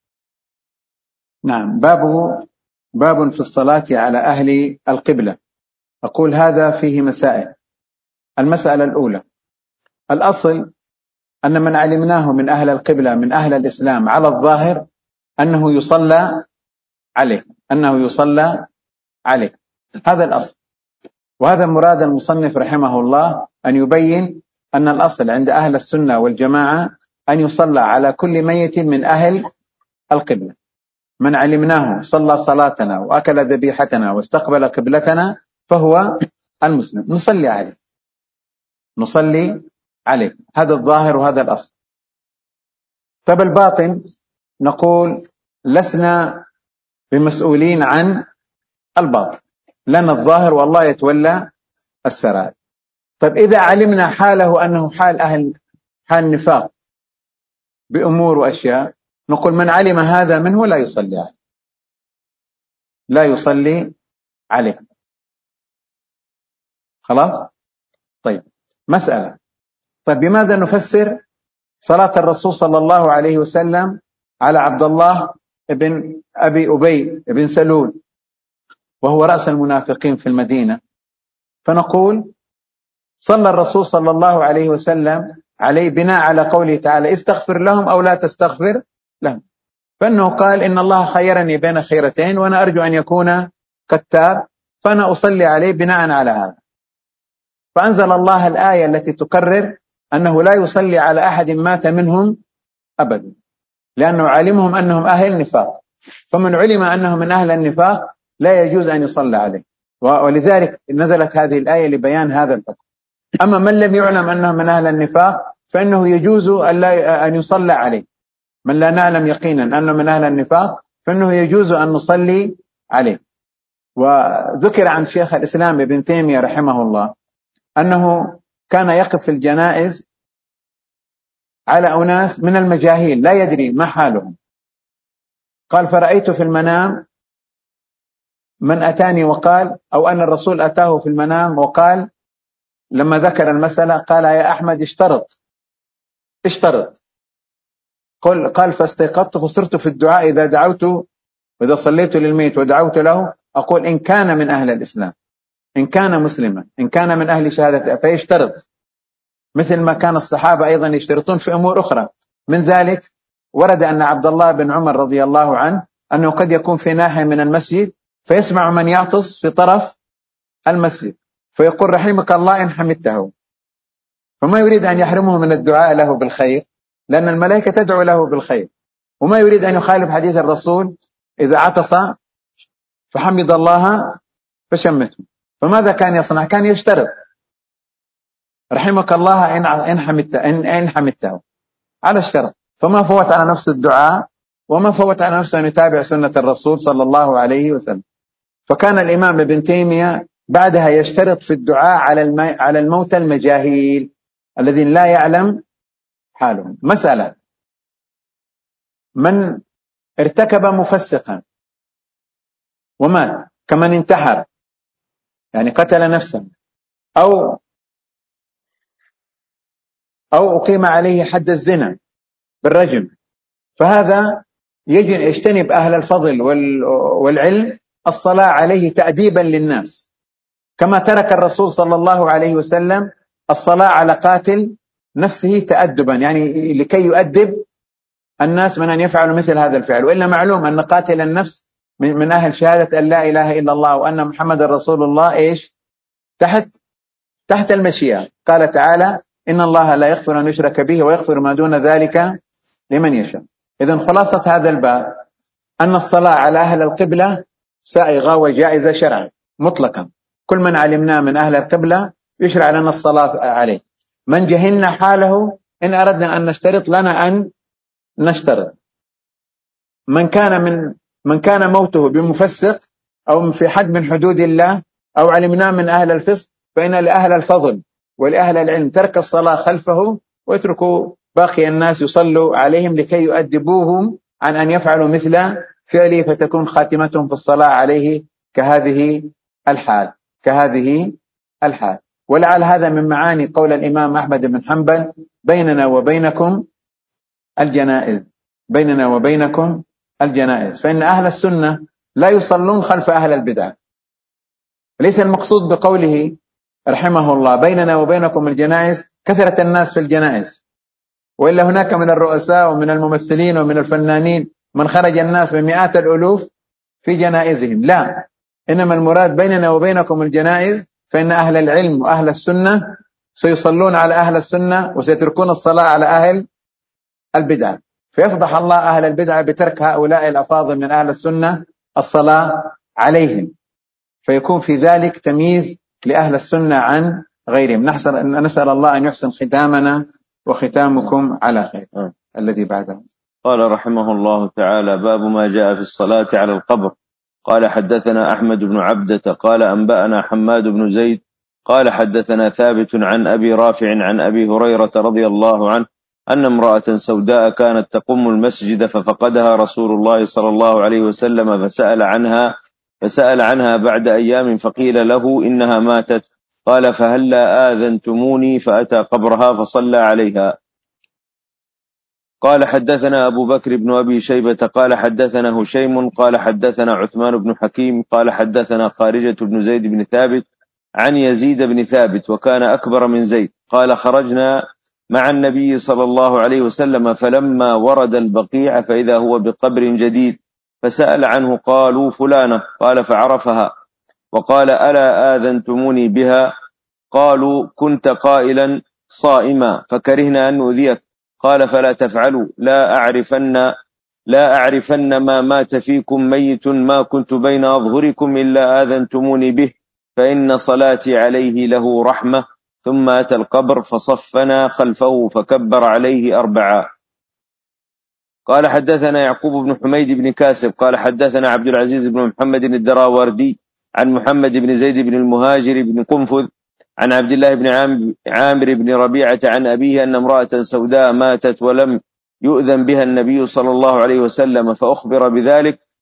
Speaker 1: نعم. بابه باب في الصلاة على أهل القبلة. أقول هذا فيه مسائل. المسألة الأولى: الأصل أن من علمناه من أهل القبلة من أهل الإسلام على الظاهر أنه يصلى عليه أنه يصلى عليه هذا الأصل، وهذا مراد المصنف رحمه الله أن يبين أن الأصل عند أهل السنة والجماعة أن يصلى على كل ميت من أهل القبلة. من علمناه صلى صلاتنا وأكل ذبيحتنا واستقبل قبلتنا فهو المسلم، نصلي عليه نصلي عليه هذا الظاهر وهذا الأصل. طب الباطن نقول لسنا بمسؤولين عن الباطن، لنا الظاهر والله يتولى السرائر. طب إذا علمنا حاله أنه حال أهل حال نفاق بأمور وأشياء، نقول من علم هذا منه لا يصلي عليه لا يصلي عليه خلاص. طيب مسألة: طيب بماذا نفسر صلاة الرسول صلى الله عليه وسلم على عبد الله ابن أبي أبي ابن سلول وهو رأس المنافقين في المدينة؟ فنقول صلى الرسول صلى الله عليه وسلم عليه بناء على قوله تعالى: استغفر لهم أو لا تستغفر لهم، فإنه قال: إن الله خيرني بين خيرتين وأنا أرجو أن يكون كتاب، فأنا أصلي عليه بناء على هذا. فأنزل الله الآية التي تكرر أنه لا يصلي على أحد مات منهم أبدا، لأنه علمهم أنهم أهل نفاق، فمن علم أنهم من أهل النفاق لا يجوز أن يصلى عليه، ولذلك نزلت هذه الآية لبيان هذا الحكم. أما من لم يعلم أنه من أهل النفاق فإنه يجوز أن يصلى عليه. من لا نعلم يقينا أنه من أهل النفاق فإنه يجوز أن نصلي عليه. وذكر عن شيخ الإسلام ابن تيمية رحمه الله أنه كان يقف في الجنائز على أناس من المجاهيل لا يدري ما حالهم، قال: فرأيت في المنام من أتاني وقال، أو أن الرسول أتاه في المنام وقال لما ذكر المسألة قال يا أحمد اشترط اشترط قل قال فاستيقظت فصرت في الدعاء إذا دعوت وإذا صليت للميت ودعوت له أقول إن كان من أهل الإسلام، إن كان مسلما، إن كان من أهل شهادة، فيشترط مثل ما كان الصحابة أيضا يشترطون في أمور أخرى. من ذلك ورد أن عبد الله بن عمر رضي الله عنه أنه قد يكون في ناحية من المسجد فيسمع من يعطس في طرف المسجد فيقول رحمك الله إن حمدته، فما يريد أن يحرمه من الدعاء له بالخير لأن الملائكة تدعو له بالخير، وما يريد أن يخالف حديث الرسول إذا عطس فحمد الله فشمته. فماذا كان يصنع؟ كان يشترط رحمك الله إن حمدته إن, إن حمدته على الشرط، فما فوت على نفس الدعاء وما فوت على نفسه أن يتابع سنة الرسول صلى الله عليه وسلم. فكان الإمام ابن تيمية بعدها يشترط في الدعاء على على الموتى المجاهيل الذين لا يعلم حالهم. مسألة: من ارتكب مفسقا ومات كمن انتحر يعني قتل نفسه، أو أو أقيم عليه حد الزنا بالرجم، فهذا يجب يجتنب أهل الفضل والعلم الصلاة عليه تأديبا للناس، كما ترك الرسول صلى الله عليه وسلم الصلاة على قاتل نفسه تأدبا، يعني لكي يؤدب الناس من أن يفعلوا مثل هذا الفعل. وإلا معلوم أن قاتل النفس من أهل شهادة أن لا إله إلا الله وأن محمد رسول الله إيش تحت تحت المشيئة. قال تعالى إن الله لا يغفر أن يشرك به ويغفر ما دون ذلك لمن يشاء. إذن خلاصة هذا الباب أن الصلاة على أهل القبلة سائغة وجائزة شرعا مطلقا، كل من علمنا من أهل القبلة يشرع لنا الصلاة عليه. من جهلنا حاله إن أردنا أن نشترط لنا أن نشترط. من كان من من كان موته بمفسق أو في حد من حدود الله أو علمنا من أهل الفسق فإن لأهل الفضل ولأهل العلم ترك الصلاة خلفه ويتركوا باقي الناس يصلوا عليهم لكي يؤدبوهم عن أن يفعلوا مثل فعله، فتكون خاتمتهم في الصلاة عليه كهذه الحال كهذه الحال. ولعل هذا من معاني قول الإمام أحمد بن حنبل بيننا وبينكم الجنائز بيننا وبينكم الجنائز فإن أهل السنة لا يصلون خلف أهل البدع. ليس المقصود بقوله رحمه الله بيننا وبينكم الجنائز كثرة الناس في الجنائز، وإلا هناك من الرؤساء ومن الممثلين ومن الفنانين من خرج الناس بمئات الألوف في جنائزهم، لا، إنما المراد بيننا وبينكم الجنائز فإن أهل العلم وأهل السنة سيصلون على أهل السنة وسيتركون الصلاة على أهل البدع، فيفضح الله أهل البدع بترك هؤلاء الأفاضل من أهل السنة الصلاة عليهم، فيكون في ذلك تمييز لأهل السنة عن غيرهم. نسأل الله أن يحسن ختامنا وختامكم على خير. م. الذي بعده
Speaker 2: قال رحمه الله تعالى: باب ما جاء في الصلاة على القبر. قال حدثنا أحمد بن عبدة قال أنبأنا حماد بن زيد قال حدثنا ثابت عن أبي رافع عن أبي هريرة رضي الله عنه أن امرأة سوداء كانت تقوم المسجد ففقدها رسول الله صلى الله عليه وسلم فسأل عنها فسأل عنها بعد أيام فقيل له إنها ماتت، قال فهلا آذنتموني فأتى قبرها فصلى عليها. قال حدثنا أبو بكر بن أبي شيبة قال حدثنا هشيم قال حدثنا عثمان بن حكيم قال حدثنا خارجة بن زيد بن ثابت عن يزيد بن ثابت وكان أكبر من زيد قال خرجنا مع النبي صلى الله عليه وسلم فلما ورد البقيع فإذا هو بقبر جديد فسأل عنه قالوا فلانة، قال فعرفها وقال ألا آذنتموني بها؟ قالوا كنت قائلا صائما فكرهنا أن نؤذيك، قال فلا تفعلوا لا أعرفن لا أعرفن ما مات فيكم ميت ما كنت بين أظهركم إلا آذنتموني به فإن صلاتي عليه له رحمة. ثم أتى القبر فصفنا خلفه فكبر عليه أربعا. قال حدثنا يعقوب بن حميد بن كاسب قال حدثنا عبد العزيز بن محمد الدراوردي عن محمد بن زيد بن المهاجر بن قنفذ عن عبد الله بن عامر بن ربيعة عن أبيه أن امرأة سوداء ماتت ولم يؤذن بها النبي صلى الله عليه وسلم فأخبر بذلك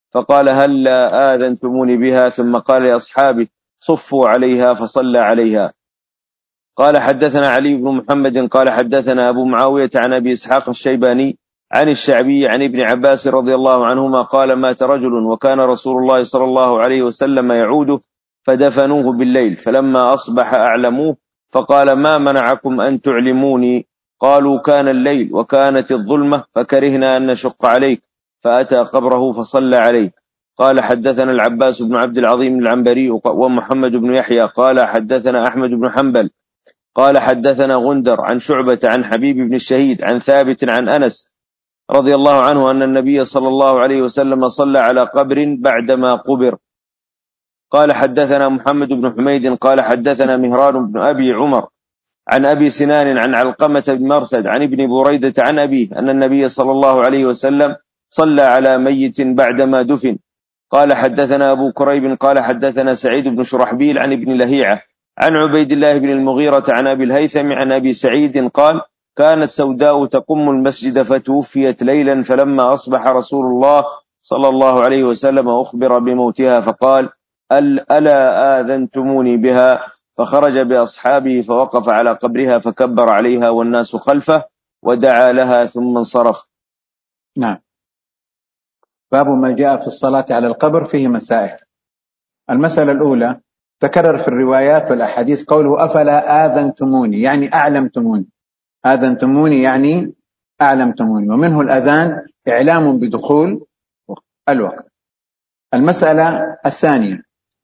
Speaker 2: فقال هل لا آذنتموني بها؟ ثم قال لأصحابه صفوا عليها فصلى عليها. قال حدثنا علي بن محمد قال حدثنا أبو معاوية عن أبي إسحاق الشيباني عن الشعبي عن ابن عباس رضي الله عنهما قال مات رجل وكان رسول الله صلى الله عليه وسلم يعوده فدفنوه بالليل، فلما أصبح أعلموه فقال ما منعكم أن تعلموني؟ قالوا كان الليل وكانت الظلمة فكرهنا أن نشق عليك، فأتى قبره فصلى عليه. قال حدثنا العباس بن عبد العظيم العنبري ومحمد بن يحيى قال حدثنا أحمد بن حنبل قال حدثنا غندر عن شعبة عن حبيب بن الشهيد عن ثابت عن أنس رضي الله عنه أن النبي صلى الله عليه وسلم صلى على قبر بعدما قبر. قال حدثنا محمد بن حميد قال حدثنا مهران بن أبي عمر عن أبي سنان عن علقمة بن مرثد عن ابن بريدة عن أبيه أن النبي صلى الله عليه وسلم صلى على ميت بعدما دفن. قال حدثنا أبو كريب قال حدثنا سعيد بن شرحبيل عن ابن لهيعة عن عبيد الله بن المغيرة عن أبي الهيثم عن أبي سعيد قال كانت سوداء تقم المسجد فتوفيت ليلا، فلما أصبح رسول الله صلى الله عليه وسلم أخبر بموتها فقال ألا آذنتموني بها؟ فخرج بأصحابه فوقف على قبرها فكبر عليها والناس خلفه ودعا لها ثم انصرف.
Speaker 1: نعم. باب ما جاء في الصلاة على القبر فيه مسائل. المسألة الأولى تكرر في الروايات والأحاديث قوله أفلا آذنتموني، يعني أعلمتموني. آذنتموني يعني أعلمتموني، ومنه الأذان إعلام بدخول الوقت. المسألة الثانية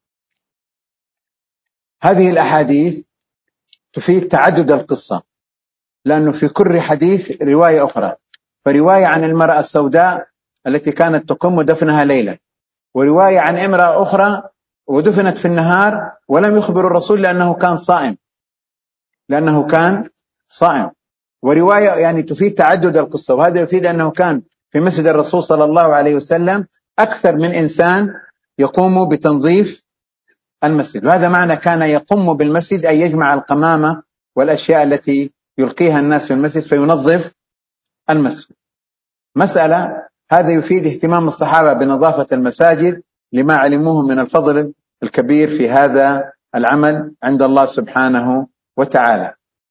Speaker 1: هذه الأحاديث تفيد تعدد القصة، لأنه في كل حديث رواية أخرى، فرواية عن المرأة السوداء التي كانت تقوم دفنها ليلا، ورواية عن امرأة أخرى ودفنت في النهار ولم يخبر الرسول لأنه كان صائم لأنه كان صائم ورواية يعني تفيد تعدد القصة. وهذا يفيد أنه كان في مسجد الرسول صلى الله عليه وسلم أكثر من إنسان يقوم بتنظيف المسجد، وهذا معنى كان يقوم بالمسجد أي يجمع القمامة والأشياء التي يلقيها الناس في المسجد فينظف المسجد. مسألة هذا يفيد اهتمام الصحابة بنظافة المساجد لما علموه من الفضل الكبير في هذا العمل عند الله سبحانه وتعالى.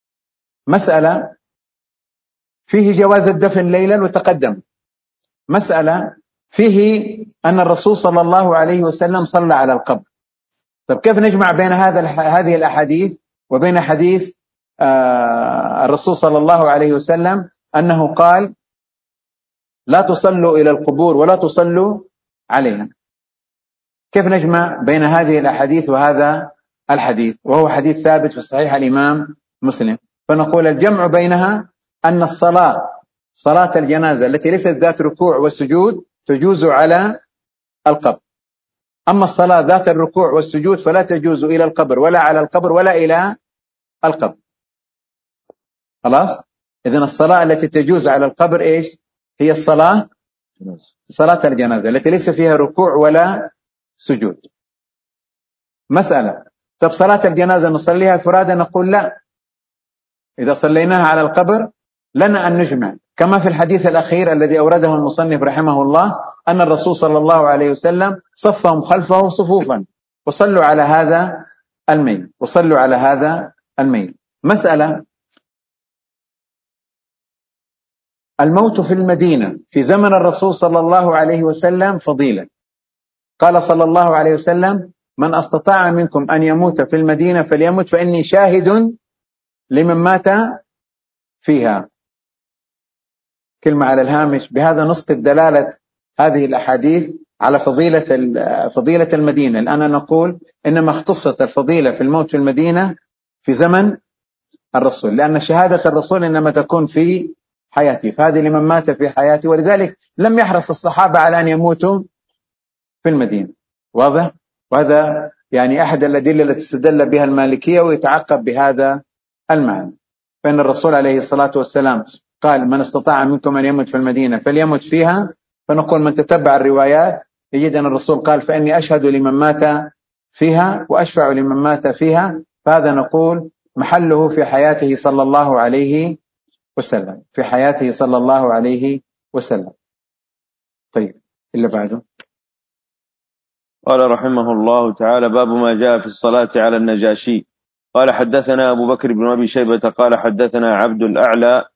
Speaker 1: مسألة فيه جواز الدفن ليلا وتقدم. مسألة فيه أن الرسول صلى الله عليه وسلم صلى على القبر. طب كيف نجمع بين هذا هذه الأحاديث وبين حديث آه الرسول صلى الله عليه وسلم أنه قال لا تصلوا إلى القبور ولا تصلوا عليها؟ كيف نجمع بين هذه الأحاديث وهذا الحديث وهو حديث ثابت في صحيح الإمام مسلم؟ فنقول الجمع بينها أن الصلاة صلاة الجنازة التي ليست ذات ركوع وسجود تجوز على القبر، أما الصلاة ذات الركوع والسجود فلا تجوز إلى القبر ولا على القبر ولا إلى القبر. خلاص؟ إذن الصلاة التي تجوز على القبر إيش؟ هي الصلاة صلاة الجنازة التي ليس فيها ركوع ولا سجود. مسألة طب صلاة الجنازة نصليها فرادى؟ نقول لا، إذا صليناها على القبر لنا أن نجمع، كما في الحديث الأخير الذي أورده المصنف رحمه الله أن الرسول صلى الله عليه وسلم صفهم خلفه صفوفا وصلوا على هذا الميل وصلوا على هذا الميل. مسألة الموت في المدينة في زمن الرسول صلى الله عليه وسلم فضيلة. قال صلى الله عليه وسلم من استطاع منكم أن يموت في المدينة فليمت فإني شاهد لمن مات فيها. كلمة على الهامش، بهذا نسقط دلالة هذه الأحاديث على فضيلة فضيلة المدينة. الآن نقول إنما اختصت الفضيلة في الموت في المدينة في زمن الرسول، لأن شهادة الرسول إنما تكون في حياته، فهذه لمن مات في حياته، ولذلك لم يحرص الصحابة على أن يموتوا في المدينة. واضح؟ وهذا يعني أحد الأدلة التي استدل بها المالكية ويتعقب بهذا المعنى، فإن الرسول عليه الصلاة والسلام قال من استطاع منكم أن يموت في المدينة فليمت فيها، فنقول من تتبع الروايات يجد أن الرسول قال فإني أشهد لمن مات فيها وأشفع لمن مات فيها، فهذا نقول محله في حياته صلى الله عليه وسلم في حياته صلى الله عليه وسلم. طيب اللي بعده
Speaker 2: قال رحمه الله تعالى: باب ما جاء في الصلاة على النجاشي. قال حدثنا أبو بكر بن أبي شيبة قال حدثنا عبد الأعلى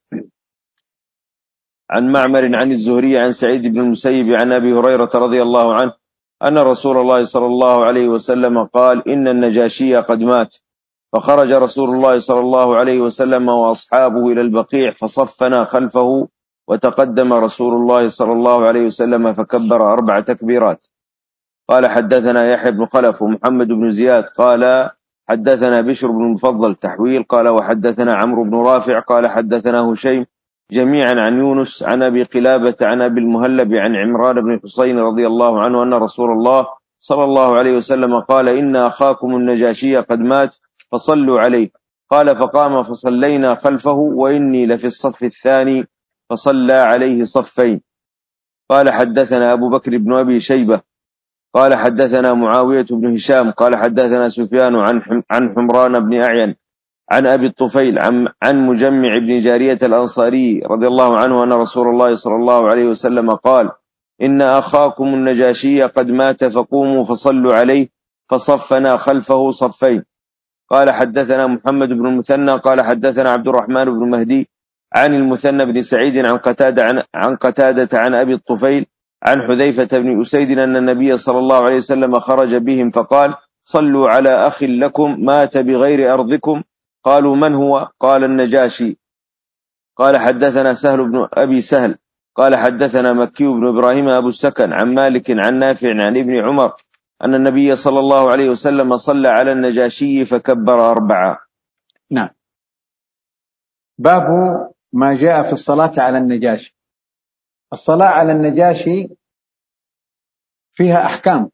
Speaker 2: عن معمر عن الزهري عن سعيد بن المسيب عن أبي هريرة رضي الله عنه أن رسول الله صلى الله عليه وسلم قال: إن النجاشي قد مات. فخرج رسول الله صلى الله عليه وسلم وأصحابه إلى البقيع فصفنا خلفه، وتقدم رسول الله صلى الله عليه وسلم فكبر أربع تكبيرات. قال حدثنا يحيى بن خلف ومحمد بن زياد قال حدثنا بشر بن المفضل تحويل قال وحدثنا عمرو بن رافع قال حدثنا هشيم جميعا عن يونس عن أبي قلابة عن أبي المهلب عن عمران بن حسين رضي الله عنه أن رسول الله صلى الله عليه وسلم قال: إن أخاكم النجاشي قد مات فصلوا عليه. قال: فقام فصلينا خلفه وإني لفي الصف الثاني فصلى عليه صفين. قال حدثنا أبو بكر بن أبي شيبة قال حدثنا معاوية بن هشام قال حدثنا سفيان عن عن حمران بن أعين عن أبي الطفيل عن, عن مجمع بن جارية الأنصاري رضي الله عنه أن رسول الله صلى الله عليه وسلم قال: إن أخاكم النجاشي قد مات فقوموا فصلوا عليه. فصفنا خلفه صفين. قال حدثنا محمد بن المثنى قال حدثنا عبد الرحمن بن مهدي عن المثنى بن سعيد عن قتادة عن, عن قتادة عن أبي الطفيل عن حذيفة بن أسيد أن النبي صلى الله عليه وسلم خرج بهم فقال: صلوا على أخ لكم مات بغير أرضكم. قالوا: من هو؟ قال: النجاشي. قال حدثنا سهل بن أبي سهل قال حدثنا مكي بن إبراهيم أبو السكن عن مالك عن نافع عن ابن عمر أن النبي صلى الله عليه وسلم صلى على النجاشي فكبر أربعة.
Speaker 1: نعم. باب ما جاء في الصلاة على النجاشي. الصلاة على النجاشي فيها أحكام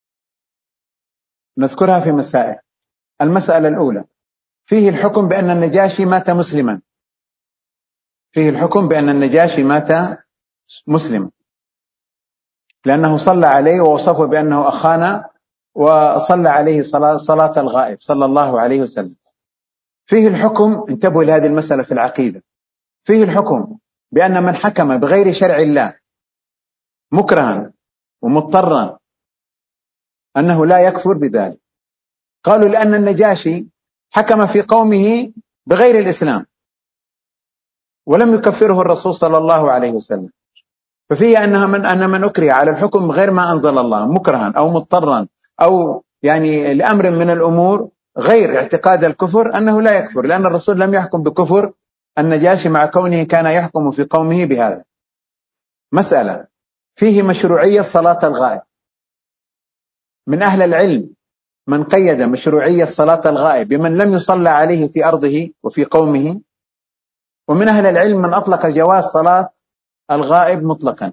Speaker 1: نذكرها في مسائل. المسألة الأولى: فيه الحكم بأن النجاشي مات مسلما. فيه الحكم بأن النجاشي مات مسلما لأنه صلى عليه ووصفه بأنه أخانا وصلى عليه صلاة, صلاة الغائب صلى الله عليه وسلم. فيه الحكم، انتبهوا لهذه المسألة في العقيدة، فيه الحكم بأن من حكم بغير شرع الله مكرها ومضطرا أنه لا يكفر بذلك. قالوا لأن النجاشي حكم في قومه بغير الإسلام ولم يكفره الرسول صلى الله عليه وسلم، ففيه أنها من أن من أكره على الحكم غير ما أنزل الله مكرها أو مضطرا أو يعني لأمر من الأمور غير اعتقاد الكفر أنه لا يكفر، لأن الرسول لم يحكم بكفر النجاشي مع كونه كان يحكم في قومه بهذا. مسألة: فيه مشروعية صلاة الغائب. من أهل العلم من قيد مشروعية صلاة الغائب بمن لم يصلى عليه في أرضه وفي قومه، ومن أهل العلم من أطلق جواز صلاة الغائب مطلقا.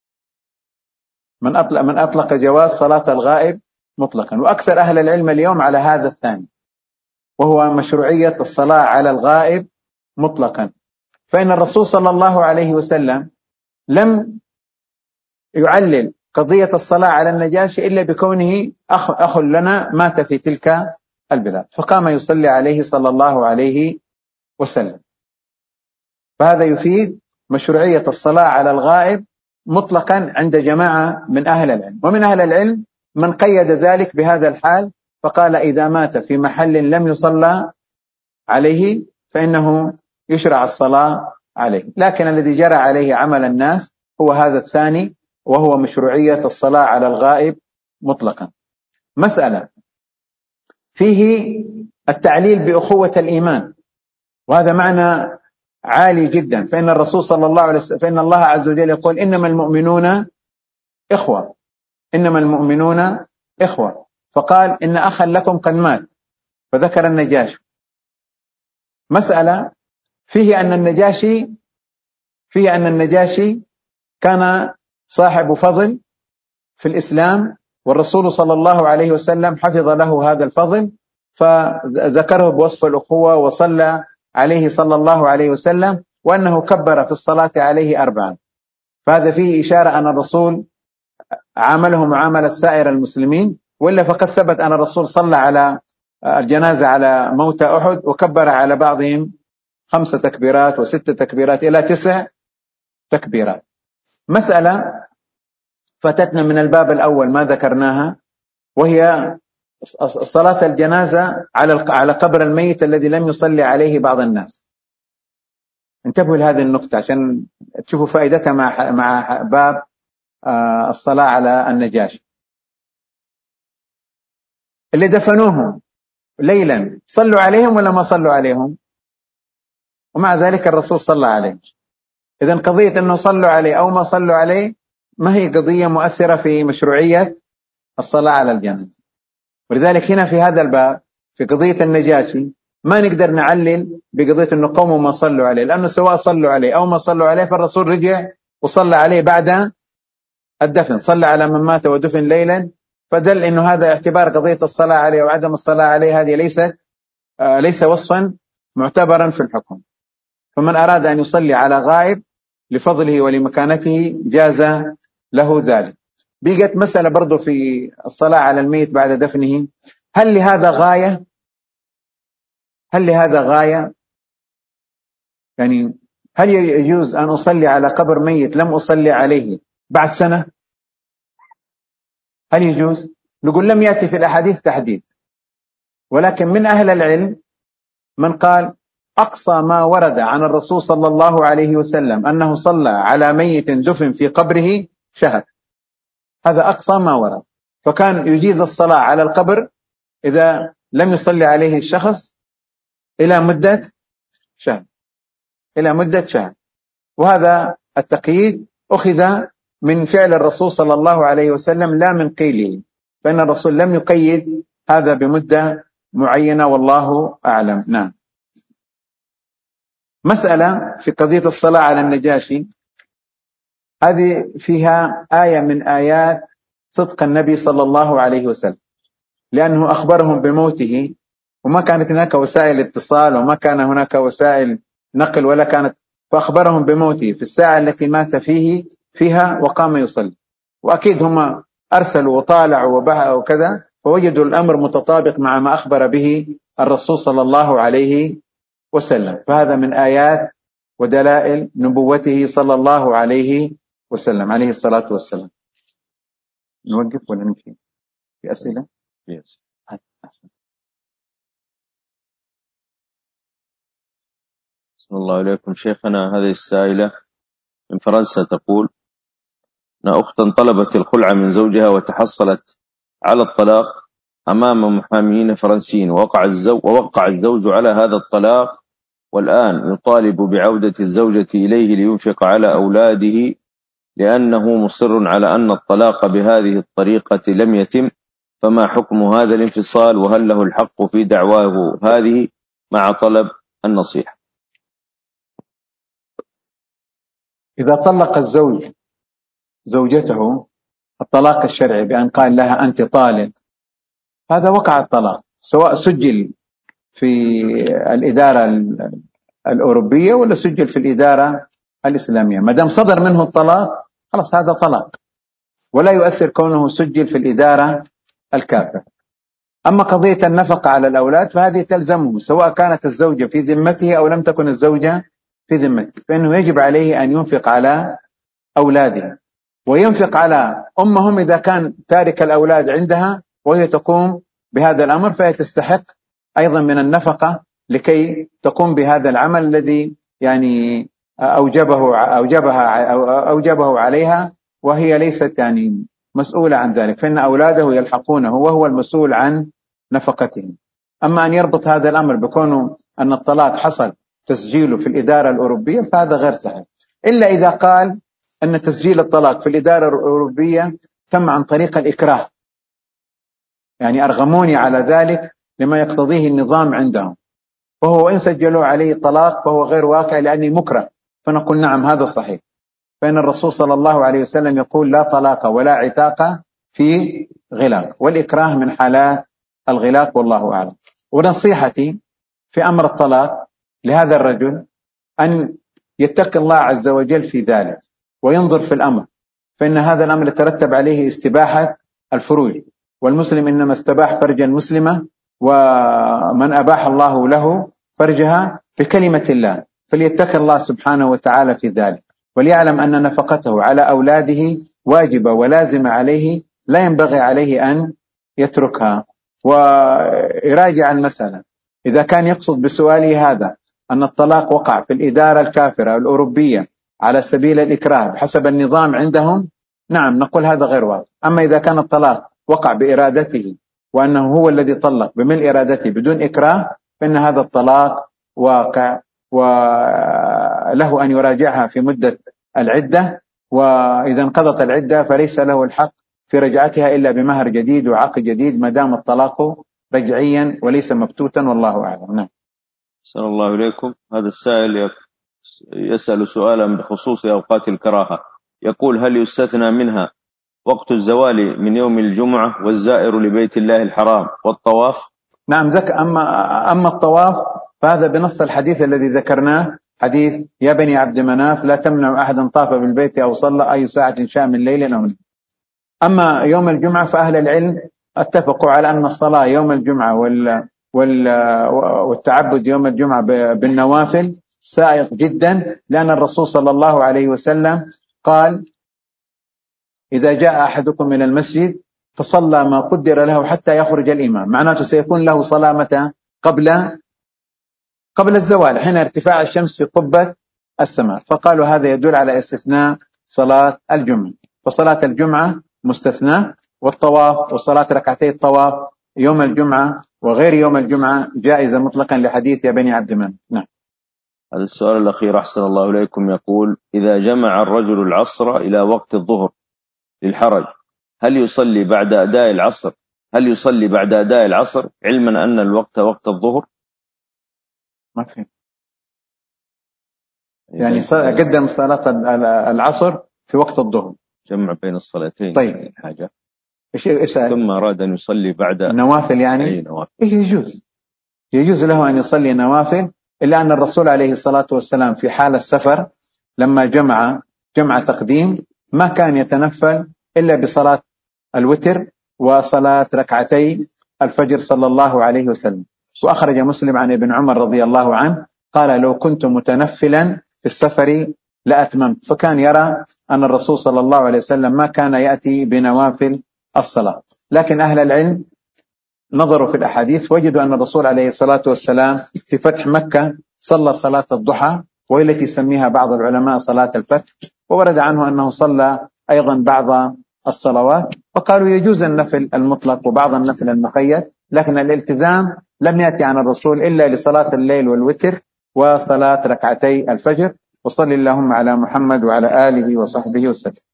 Speaker 1: من أطلق, من أطلق جواز صلاة الغائب مطلقا، وأكثر أهل العلم اليوم على هذا الثاني وهو مشروعية الصلاة على الغائب مطلقا. فإن الرسول صلى الله عليه وسلم لم يعلل قضية الصلاة على النجاشي إلا بكونه أخ, أخ لنا مات في تلك البلاد، فقام يصلي عليه صلى الله عليه وسلم. فهذا يفيد مشروعية الصلاة على الغائب مطلقا عند جماعة من أهل العلم. ومن أهل العلم من قيد ذلك بهذا الحال فقال: إذا مات في محل لم يصلى عليه فإنه يشرع الصلاة عليه. لكن الذي جرى عليه عمل الناس هو هذا الثاني، وهو مشروعية الصلاة على الغائب مطلقا. مسألة: فيه التعليل بأخوة الإيمان، وهذا معنى عالي جدا. فإن الرسول صلى الله عليه وسلم فإن الله عز وجل يقول: إنما المؤمنون إخوة، إنما المؤمنون إخوة. فقال: إن أخا لكم قد مات، فذكر النجاشي. مسألة: فيه أن النجاشي فيه أن النجاشي كان صاحب فضل في الإسلام، والرسول صلى الله عليه وسلم حفظ له هذا الفضل فذكره بوصف الأخوة وصلى عليه صلى الله عليه وسلم، وأنه كبر في الصلاة عليه أربعا. فهذا فيه إشارة أن الرسول عامله معاملة سائر المسلمين، وإلا فقد ثبت أن الرسول صلى على الجنازة على موتى أحد وكبر على بعضهم خمس تكبيرات وست تكبيرات إلى تسع تكبيرات. مسألة فتتنا من الباب الأول ما ذكرناها، وهي صلاة الجنازة على على قبر الميت الذي لم يصلي عليه بعض الناس. انتبهوا لهذه النقطة عشان تشوفوا فائدتها مع مع باب الصلاة على النجاشي. اللي دفنوهم ليلا صلوا عليهم ولا ما صلوا عليهم؟ ومع ذلك الرسول صلى عليهم. إذن قضية أنه صلوا عليه أو ما صلوا عليه ما هي قضية مؤثرة في مشروعية الصلاة على الجنازة. ولذلك هنا في هذا الباب في قضية النجاشي ما نقدر نعلل بقضية أنه قوم ما صلوا عليه، لأنه سواء صلوا عليه أو ما صلوا عليه فالرسول رجع وصلى عليه بعد الدفن، صلى على من مات ودفن ليلا، فدل أنه هذا اعتبار قضية الصلاة عليه وعدم الصلاة عليه هذه ليست آه ليس وصفا معتبرا في الحكم. فمن أراد أن يصلي على غائب لفضله ولمكانته جاز له ذلك. بقت مسألة برضو في الصلاة على الميت بعد دفنه، هل لهذا غاية؟ هل لهذا غاية؟ يعني هل يجوز أن أصلي على قبر ميت لم أصلي عليه بعد سنة؟ هل يجوز؟ نقول لم يأتي في الأحاديث تحديد، ولكن من أهل العلم من قال أقصى ما ورد عن الرسول صلى الله عليه وسلم أنه صلى على ميت دفن في قبره شهر، هذا أقصى ما ورد. فكان يجيز الصلاة على القبر إذا لم يصلي عليه الشخص إلى مدة شهر إلى مدة شهر. وهذا التقييد أخذ من فعل الرسول صلى الله عليه وسلم لا من قيله، فإن الرسول لم يقيد هذا بمدة معينة والله أعلم. نعم. مسألة في قضية الصلاة على النجاشي هذه فيها آية من آيات صدق النبي صلى الله عليه وسلم، لأنه أخبرهم بموته وما كانت هناك وسائل اتصال وما كان هناك وسائل نقل ولا كانت، فأخبرهم بموته في الساعة التي مات فيه فيها وقام يصلي. وأكيد هم أرسلوا وطالعوا وبحثوا وكذا فوجدوا الأمر متطابق مع ما أخبر به الرسول صلى الله عليه وسلم، فهذا من آيات ودلائل نبوته صلى الله عليه وسلم عليه الصلاة والسلام. نوقف ولا نمشي؟ في أسئلة؟
Speaker 2: yes. بسم الله إليكم شيخنا. هذه السائلة من فرنسا تقول أن أختا طلبت الخلع من زوجها وتحصلت على الطلاق أمام محامين فرنسيين، ووقع الزوج, ووقع الزوج على هذا الطلاق، والآن يطالب بعودة الزوجة إليه لينفق على أولاده لأنه مصر على أن الطلاق بهذه الطريقة لم يتم، فما حكم هذا الانفصال؟ وهل له الحق في دعواه هذه مع طلب النصيحة؟
Speaker 1: إذا طلق الزوج زوجته الطلاق الشرعي بأن قال لها أنت طالق، هذا وقع الطلاق، سواء سجل في الإدارة الأوروبية ولا سجل في الإدارة الإسلامية، ما دام صدر منه الطلاق خلاص هذا طلاق، ولا يؤثر كونه سجل في الإدارة الكافرة. أما قضية النفقة على الأولاد فهذه تلزمه سواء كانت الزوجة في ذمته أو لم تكن الزوجة في ذمته، فإنه يجب عليه أن ينفق على أولاده، وينفق على أمهم إذا كان تارك الأولاد عندها وهي تقوم بهذا الأمر، فهي تستحق أيضا من النفقة لكي تقوم بهذا العمل الذي يعني أوجبه أوجبها أوجبه عليها، وهي ليست يعني مسؤولة عن ذلك، فإن أولاده يلحقونه وهو المسؤول عن نفقتهم. أما أن يربط هذا الأمر بكونه أن الطلاق حصل تسجيله في الإدارة الأوروبية فهذا غير صحيح، إلا إذا قال أن تسجيل الطلاق في الإدارة الأوروبية تم عن طريق الإكراه، يعني أرغموني على ذلك لما يقتضيه النظام عندهم، وهو إن سجلوا عليه طلاق فهو غير واقع لأني مكره، فنقول نعم هذا صحيح، فإن الرسول صلى الله عليه وسلم يقول لا طلاق ولا عتاق في غلاق، والإكراه من حالات الغلاق والله أعلم. ونصيحتي في أمر الطلاق لهذا الرجل أن يتقي الله عز وجل في ذلك وينظر في الأمر، فإن هذا الأمر يترتب عليه استباحة الفروج، والمسلم إنما استباح فرج المسلمة، ومن أباح الله له فرجها بكلمة الله، فليتقي الله سبحانه وتعالى في ذلك، وليعلم أن نفقته على أولاده واجبة ولازمة عليه، لا ينبغي عليه أن يتركها ويراجع المسألة. إذا كان يقصد بسؤاله هذا أن الطلاق وقع في الإدارة الكافرة الأوروبية على سبيل الإكراه بحسب النظام عندهم، نعم نقول هذا غير واضح. أما إذا كان الطلاق وقع بإرادته وأنه هو الذي طلق بملء إرادته بدون إكراه، فإن هذا الطلاق واقع وله أن يراجعها في مدة العدة، وإذا انقضت العدة فليس له الحق في رجعتها إلا بمهر جديد وعقد جديد ما دام الطلاق رجعيا وليس مبتوتا، والله أعلم. نعم.
Speaker 2: أحسن الله إليكم. هذا السائل يسأل سؤالا بخصوص أوقات الكراهة، يقول: هل يستثنى منها وقت الزوال من يوم الجمعة والزائر لبيت الله الحرام والطواف؟
Speaker 1: نعم ذك أما, أما الطواف فهذا بنص الحديث الذي ذكرناه، حديث يا بني عبد مناف لا تمنع أحدا طاف بالبيت أو صلى أي ساعة شاء من ليل أو نهار. أما يوم الجمعة فأهل العلم اتفقوا على أن الصلاة يوم الجمعة وال والتعبد يوم الجمعة بالنوافل سائق جدا، لأن الرسول صلى الله عليه وسلم قال: إذا جاء أحدكم من المسجد فصلى ما قدر له حتى يخرج الإمام، معناته سيكون له صلاة متى؟ قبل قبل الزوال حين ارتفاع الشمس في قبة السماء. فقالوا هذا يدل على استثناء صلاة الجمعة، فصلاة الجمعة مستثناء، والطواف وصلاة ركعتي الطواف يوم الجمعة وغير يوم الجمعة جائزة مطلقا لحديث يا بني عبد مناف. نعم.
Speaker 2: هذا السؤال الأخير أحسن الله إليكم يقول: إذا جمع الرجل العصر إلى وقت الظهر للحرج، هل يصلي بعد أداء العصر هل يصلي بعد أداء العصر علما أن الوقت وقت الظهر؟
Speaker 1: ما في يعني قدم صلاة العصر في وقت الظهر،
Speaker 2: جمع بين الصلاتين.
Speaker 1: طيب
Speaker 2: حاجة
Speaker 1: إيش
Speaker 2: ثم أراد أن يصلي بعد
Speaker 1: النوافل يعني
Speaker 2: أي نوافل.
Speaker 1: إيه يجوز يجوز له أن يصلي نوافل، إلا أن الرسول عليه الصلاة والسلام في حال السفر لما جمع جمع تقديم ما كان يتنفل إلا بصلاة الوتر وصلاة ركعتي الفجر صلى الله عليه وسلم. وأخرج مسلم عن ابن عمر رضي الله عنه قال: لو كنت متنفلا في السفر لأتممت. فكان يرى أن الرسول صلى الله عليه وسلم ما كان يأتي بنوافل الصلاة. لكن أهل العلم نظروا في الأحاديث وجدوا أن الرسول عليه الصلاة والسلام في فتح مكة صلى صلاة الضحى، وهي التي يسميها بعض العلماء صلاة الفتح، وورد عنه أنه صلى أيضا بعض الصلوات، فقالوا يجوز النفل المطلق وبعض النفل المقيد، لكن الالتزام لم يأتي عن الرسول إلا لصلاة الليل والوتر وصلاة ركعتي الفجر. وصل اللهم على محمد وعلى آله وصحبه وسلم.